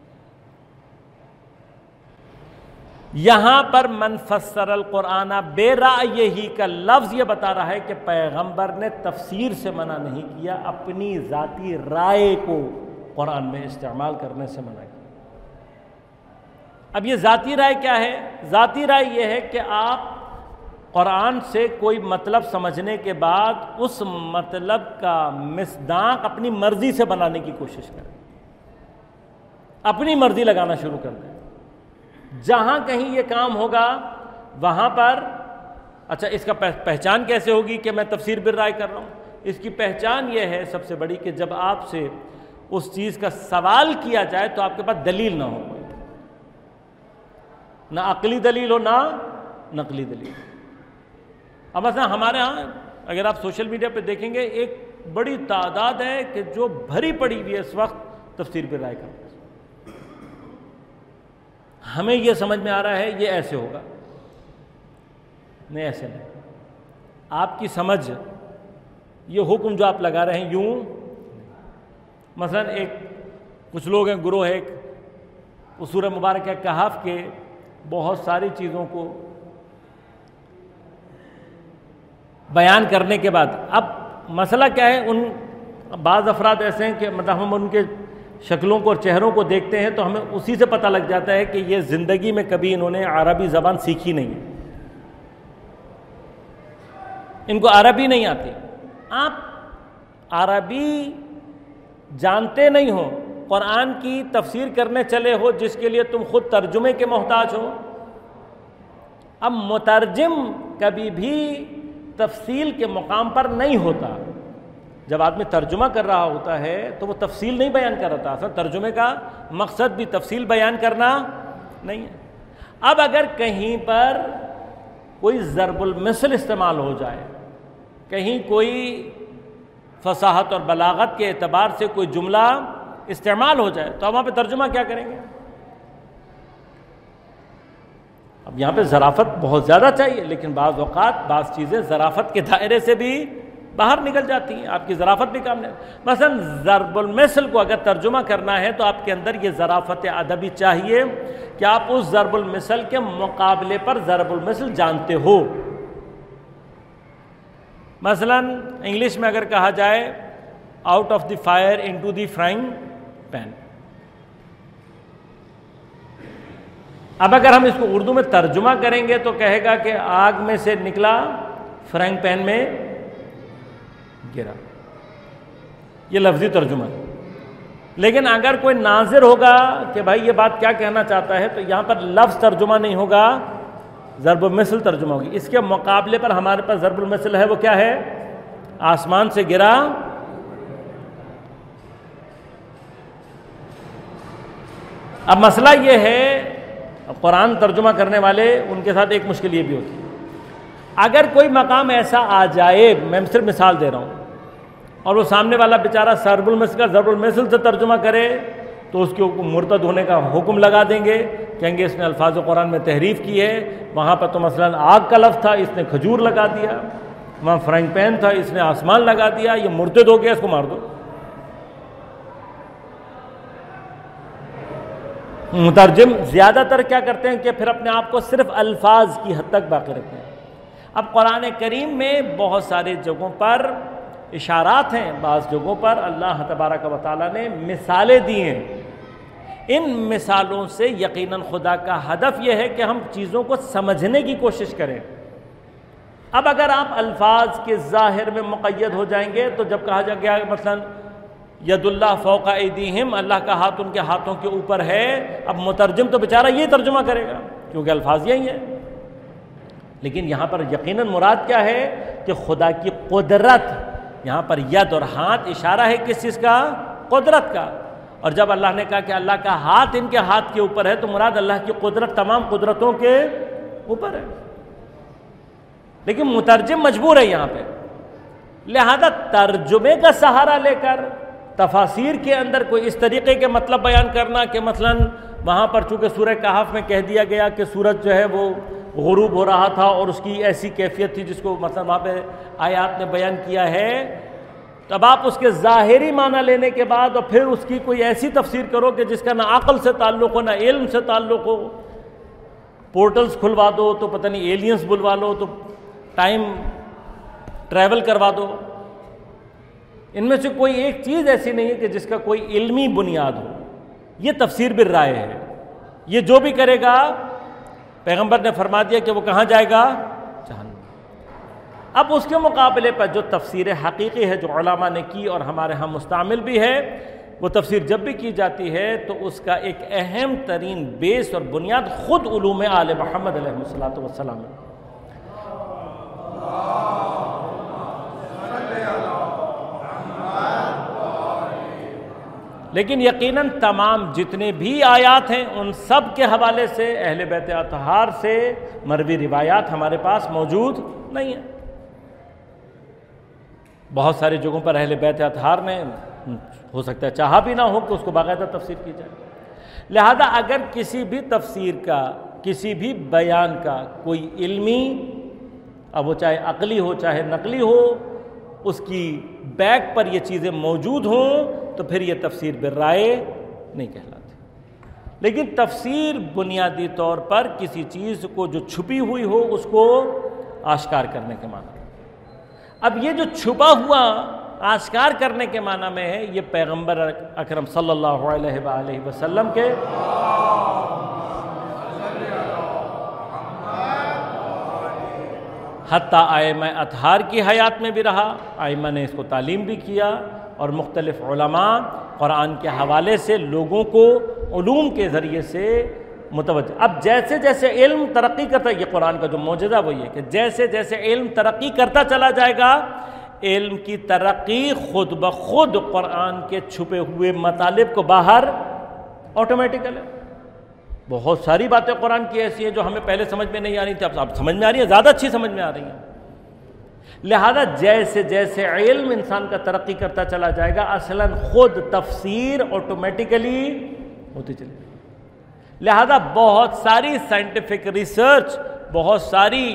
یہاں پر من فسر القرآن بے رأیہ کا لفظ یہ بتا رہا ہے کہ پیغمبر نے تفسیر سے منع نہیں کیا، اپنی ذاتی رائے کو قرآن میں استعمال کرنے سے منع کیا. اب یہ ذاتی رائے کیا ہے؟ ذاتی رائے یہ ہے کہ آپ قرآن سے کوئی مطلب سمجھنے کے بعد اس مطلب کا مصداق اپنی مرضی سے بنانے کی کوشش کریں، اپنی مرضی لگانا شروع کر دیں. جہاں کہیں یہ کام ہوگا وہاں پر اچھا اس کا پہچان کیسے ہوگی کہ میں تفسیر بالرائے کر رہا ہوں؟ اس کی پہچان یہ ہے سب سے بڑی کہ جب آپ سے اس چیز کا سوال کیا جائے تو آپ کے پاس دلیل نہ ہو، نہ عقلی دلیل ہو نہ نقلی دلیل. اب مثلا ہمارے ہاں اگر آپ سوشل میڈیا پہ دیکھیں گے ایک بڑی تعداد ہے کہ جو بھری پڑی ہوئی ہے اس وقت تفسیر بالرائے کرتے ہیں. ہمیں یہ سمجھ میں آ رہا ہے یہ ایسے ہوگا، نہیں ایسے نہیں. آپ کی سمجھ یہ حکم جو آپ لگا رہے ہیں یوں، مثلا ایک کچھ لوگ ہیں، گروہ ہے ایک، اس سورہ مبارکہ کہف کے بہت ساری چیزوں کو بیان کرنے کے بعد اب مسئلہ کیا ہے، ان بعض افراد ایسے ہیں کہ مطلب ہم ان کے شکلوں کو اور چہروں کو دیکھتے ہیں تو ہمیں اسی سے پتہ لگ جاتا ہے کہ یہ زندگی میں کبھی انہوں نے عربی زبان سیکھی نہیں ہے، ان کو عربی نہیں آتی. آپ عربی جانتے نہیں ہو، قرآن کی تفسیر کرنے چلے ہو جس کے لیے تم خود ترجمے کے محتاج ہو. اب مترجم کبھی بھی تفصیل کے مقام پر نہیں ہوتا. جب آدمی ترجمہ کر رہا ہوتا ہے تو وہ تفصیل نہیں بیان کر رہا. اصل ترجمے کا مقصد بھی تفصیل بیان کرنا نہیں ہے. اب اگر کہیں پر کوئی ضرب المثل استعمال ہو جائے، کہیں کوئی فصاحت اور بلاغت کے اعتبار سے کوئی جملہ استعمال ہو جائے تو وہاں پہ ترجمہ کیا کریں گے؟ اب یہاں پہ ظرافت بہت زیادہ چاہیے، لیکن بعض اوقات بعض چیزیں ظرافت کے دائرے سے بھی باہر نکل جاتی ہیں، آپ کی ظرافت بھی کام نہیں. مثلا ضرب المثل کو اگر ترجمہ کرنا ہے تو آپ کے اندر یہ ظرافت ادبی چاہیے کہ آپ اس ضرب المثل کے مقابلے پر ضرب المثل جانتے ہو. مثلا انگلش میں اگر کہا جائے out of the fire into the frying pan, اب اگر ہم اس کو اردو میں ترجمہ کریں گے تو کہے گا کہ آگ میں سے نکلا فرائنگ پین میں گرا. یہ لفظی ترجمہ ہے. لیکن اگر کوئی ناظر ہوگا کہ بھائی یہ بات کیا کہنا چاہتا ہے تو یہاں پر لفظ ترجمہ نہیں ہوگا، ضرب المثل ترجمہ ہوگی. اس کے مقابلے پر ہمارے پاس ضرب المثل ہے، وہ کیا ہے؟ آسمان سے گرا. اب مسئلہ یہ ہے، قرآن ترجمہ کرنے والے ان کے ساتھ ایک مشکل یہ بھی ہوتی ہے، اگر کوئی مقام ایسا آ جائے، میں صرف مثال دے رہا ہوں، اور وہ سامنے والا بیچارہ ضرب المثل کا ضرب المثل سے ترجمہ کرے تو اس کے مرتد ہونے کا حکم لگا دیں گے، کہیں گے اس نے الفاظ قرآن میں تحریف کی ہے. وہاں پر تو مثلا آگ کا لفظ تھا، اس نے کھجور لگا دیا. وہاں فرائنگ پین تھا، اس نے آسمان لگا دیا. یہ مرتد ہو گیا، اس کو مار دو. مترجم زیادہ تر کیا کرتے ہیں کہ پھر اپنے آپ کو صرف الفاظ کی حد تک باقی رکھتے ہیں. اب قرآن کریم میں بہت سارے جگہوں پر اشارات ہیں، بعض جگہوں پر اللہ تبارک و تعالیٰ نے مثالیں دی ہیں. ان مثالوں سے یقیناً خدا کا ہدف یہ ہے کہ ہم چیزوں کو سمجھنے کی کوشش کریں. اب اگر آپ الفاظ کے ظاہر میں مقید ہو جائیں گے تو جب کہا جا گیا مثلا ید اللہ فوق ایدیہم، اللہ کا ہاتھ ان کے ہاتھوں کے اوپر ہے، اب مترجم تو بیچارہ یہ ترجمہ کرے گا کیونکہ الفاظ یہی ہیں. لیکن یہاں پر یقیناً مراد کیا ہے کہ خدا کی قدرت، یہاں پر ید اور ہاتھ اشارہ ہے کس چیز کا؟ قدرت کا. اور جب اللہ نے کہا کہ اللہ کا ہاتھ ان کے ہاتھ کے اوپر ہے تو مراد اللہ کی قدرت تمام قدرتوں کے اوپر ہے. لیکن مترجم مجبور ہے یہاں پہ، لہذا ترجمے کا سہارا لے کر تفاسیر کے اندر کوئی اس طریقے کے مطلب بیان کرنا کہ مثلا وہاں پر چونکہ سورہ کہف میں کہہ دیا گیا کہ سورج جو ہے وہ غروب ہو رہا تھا اور اس کی ایسی کیفیت تھی جس کو مثلا وہاں پہ آیات نے بیان کیا ہے، تب آپ اس کے ظاہری معنی لینے کے بعد اور پھر اس کی کوئی ایسی تفسیر کرو کہ جس کا نہ عقل سے تعلق ہو نہ علم سے تعلق ہو. پورٹلز کھلوا دو تو پتہ نہیں ایلینز بلوا لو تو ٹائم ٹریول کروا دو. ان میں سے کوئی ایک چیز ایسی نہیں ہے کہ جس کا کوئی علمی بنیاد ہو. یہ تفسیر بالرائے ہے. یہ جو بھی کرے گا، پیغمبر نے فرما دیا کہ وہ کہاں جائے گا؟ جہنم. اب اس کے مقابلے پر جو تفسیر حقیقی ہے جو علماء نے کی اور ہمارے ہاں مستعمل بھی ہے، وہ تفسیر جب بھی کی جاتی ہے تو اس کا ایک اہم ترین بیس اور بنیاد خود علوم آل محمد علیہ الصلوۃ والسلام ہے. لیکن یقیناً تمام جتنے بھی آیات ہیں ان سب کے حوالے سے اہل بیت اطہار سے مروی روایات ہمارے پاس موجود نہیں ہیں. بہت ساری جگہوں پر اہل بیت اطہار نے ہو سکتا ہے چاہا بھی نہ ہو کہ اس کو باقاعدہ تفسیر کی جائے. لہذا اگر کسی بھی تفسیر کا، کسی بھی بیان کا کوئی علمی، اب وہ چاہے عقلی ہو چاہے نقلی ہو، اس کی بیک پر یہ چیزیں موجود ہوں تو پھر یہ تفسیر بالرائے نہیں کہلاتی۔ لیکن تفسیر بنیادی طور پر کسی چیز کو جو چھپی ہوئی ہو اس کو آشکار کرنے کے معنی۔ اب یہ جو چھپا ہوا آشکار کرنے کے معنی میں ہے، یہ پیغمبر اکرم صلی اللہ علیہ وآلہ وسلم کے حتیٰ ائمہ اطہار کی حیات میں بھی رہا، ائمہ نے اس کو تعلیم بھی کیا، اور مختلف علماء قرآن کے حوالے سے لوگوں کو علوم کے ذریعے سے متوجہ۔ اب جیسے جیسے علم ترقی کرتا ہے، یہ قرآن کا جو معجزہ وہ یہ کہ جیسے جیسے علم ترقی کرتا چلا جائے گا، علم کی ترقی خود بخود قرآن کے چھپے ہوئے مطالب کو باہر آٹومیٹیکل ہے۔ بہت ساری باتیں قرآن کی ایسی ہیں جو ہمیں پہلے سمجھ میں نہیں آ رہی تھی، اب اب سمجھ میں آ رہی ہیں، زیادہ اچھی سمجھ میں آ رہی ہیں۔ لہذا جیسے جیسے علم انسان کا ترقی کرتا چلا جائے گا، اصلاً خود تفسیر آٹومیٹیکلی ہوتی چلی جائے گی۔ لہذا بہت ساری سائنٹیفک ریسرچ، بہت ساری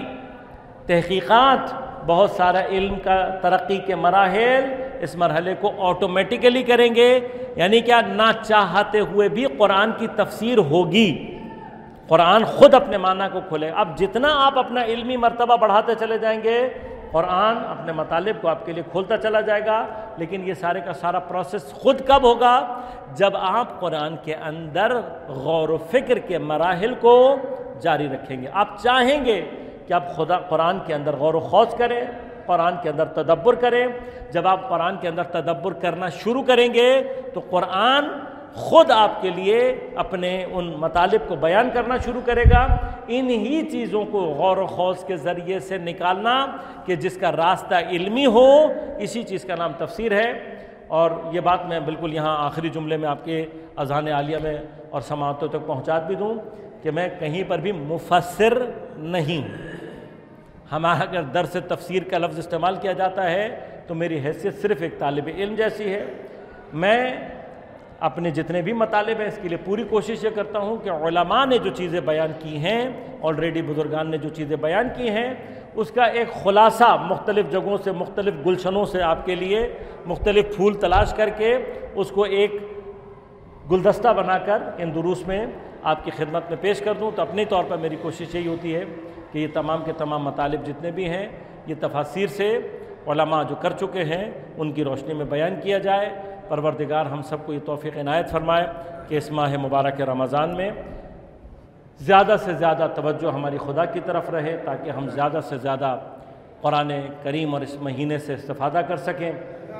تحقیقات، بہت سارا علم کا ترقی کے مراحل اس مرحلے کو آٹومیٹیکلی کریں گے، یعنی کیا، نہ چاہتے ہوئے بھی قرآن کی تفسیر ہوگی، قرآن خود اپنے معنی کو کھولے۔ اب جتنا آپ اپنا علمی مرتبہ بڑھاتے چلے جائیں گے، قرآن اپنے مطالب کو آپ کے لیے کھولتا چلا جائے گا۔ لیکن یہ سارے کا سارا پروسیس خود کب ہوگا؟ جب آپ قرآن کے اندر غور و فکر کے مراحل کو جاری رکھیں گے۔ آپ چاہیں گے کہ آپ خدا قرآن کے اندر غور و خوض کریں، قرآن کے اندر تدبر کریں۔ جب آپ قرآن کے اندر تدبر کرنا شروع کریں گے تو قرآن خود آپ کے لیے اپنے ان مطالب کو بیان کرنا شروع کرے گا۔ انہی چیزوں کو غور و خوض کے ذریعے سے نکالنا کہ جس کا راستہ علمی ہو، اسی چیز کا نام تفسیر ہے۔ اور یہ بات میں بالکل یہاں آخری جملے میں آپ کے اذہان عالیہ میں اور سماعتوں تک پہنچا بھی دوں کہ میں کہیں پر بھی مفسر نہیں ہوں۔ ہمارا اگر درس تفسیر کا لفظ استعمال کیا جاتا ہے تو میری حیثیت صرف ایک طالب علم جیسی ہے۔ میں اپنے جتنے بھی مطالب ہیں اس کے لیے پوری کوشش یہ کرتا ہوں کہ علماء نے جو چیزیں بیان کی ہیں، آلریڈی بزرگان نے جو چیزیں بیان کی ہیں، اس کا ایک خلاصہ مختلف جگہوں سے، مختلف گلشنوں سے آپ کے لیے مختلف پھول تلاش کر کے اس کو ایک گلدستہ بنا کر ان دروس میں آپ کی خدمت میں پیش کر دوں۔ تو اپنی طور پر میری کوشش یہی ہوتی ہے کہ یہ تمام کے تمام مطالب جتنے بھی ہیں یہ تفاسیر سے علماء جو کر چکے ہیں ان کی روشنی میں بیان کیا جائے۔ پروردگار ہم سب کو یہ توفیق عنایت فرمائے کہ اس ماہ مبارک رمضان میں زیادہ سے زیادہ توجہ ہماری خدا کی طرف رہے، تاکہ ہم زیادہ سے زیادہ قرآن کریم اور اس مہینے سے استفادہ کر سکیں۔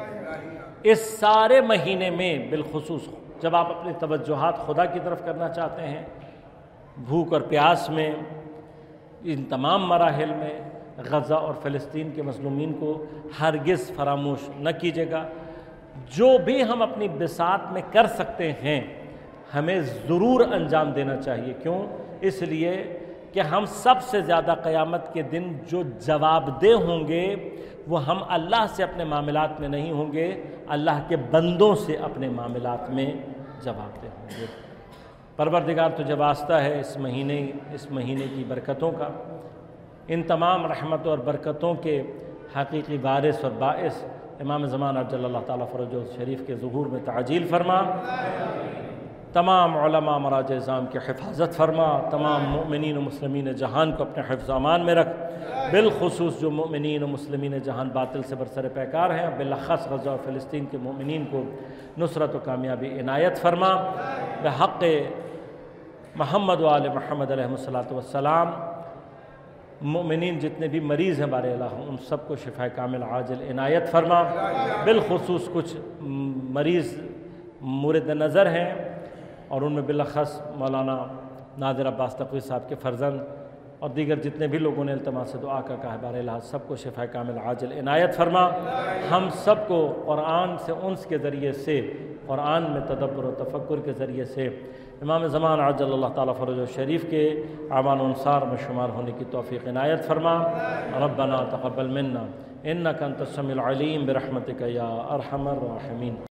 اس سارے مہینے میں بالخصوص جب آپ اپنی توجہات خدا کی طرف کرنا چاہتے ہیں، بھوک اور پیاس میں، ان تمام مراحل میں غزہ اور فلسطین کے مظلومین کو ہرگز فراموش نہ کیجیے گا۔ جو بھی ہم اپنی بساط میں کر سکتے ہیں ہمیں ضرور انجام دینا چاہیے۔ کیوں؟ اس لیے کہ ہم سب سے زیادہ قیامت کے دن جو جواب دہ ہوں گے وہ ہم اللہ سے اپنے معاملات میں نہیں ہوں گے، اللہ کے بندوں سے اپنے معاملات میں جواب دہ ہوں گے۔ پروردگار تجھے واسطہ ہے اس مہینے اس مہینے کی برکتوں کا، ان تمام رحمتوں اور برکتوں کے حقیقی وارث اور باعث امام زمان عجل اللہ تعالیٰ فرجہ شریف کے ظہور میں تعجیل فرما، تمام علماء مراجع اعظام کی حفاظت فرما، تمام مؤمنین و مسلمین جہان کو اپنے حفظ امان میں رکھ، بالخصوص جو مؤمنین و مسلمین جہان باطل سے برسر پیکار ہیں، بالاخص غزہ و فلسطین کے مؤمنین کو نصرت و کامیابی عنایت فرما، بحق محمد و آل محمد علیہ الصلاۃ والسلام۔ مؤمنین جتنے بھی مریض ہیں بار الہ ان سب کو شفاء کامل عاجل عنایت فرما، بالخصوص کچھ مریض مورد نظر ہیں اور ان میں بالاخص مولانا نادر عباس تقوی صاحب کے فرزند اور دیگر جتنے بھی لوگوں نے التماس دعا کا کہا بار الہ سب کو شفاء کامل عاجل عنایت فرما۔ ہم سب کو قرآن سے انس کے ذریعے سے، قرآن میں تدبر و تفکر کے ذریعے سے امام زمان عجل اللہ تعالیٰ فرجہ شریف کے اعوان و انصار میں شمار ہونے کی توفیق عنایت فرما۔ ربنا تقبل منا انک انت السمیع العلیم برحمتک یا ارحم الراحمین۔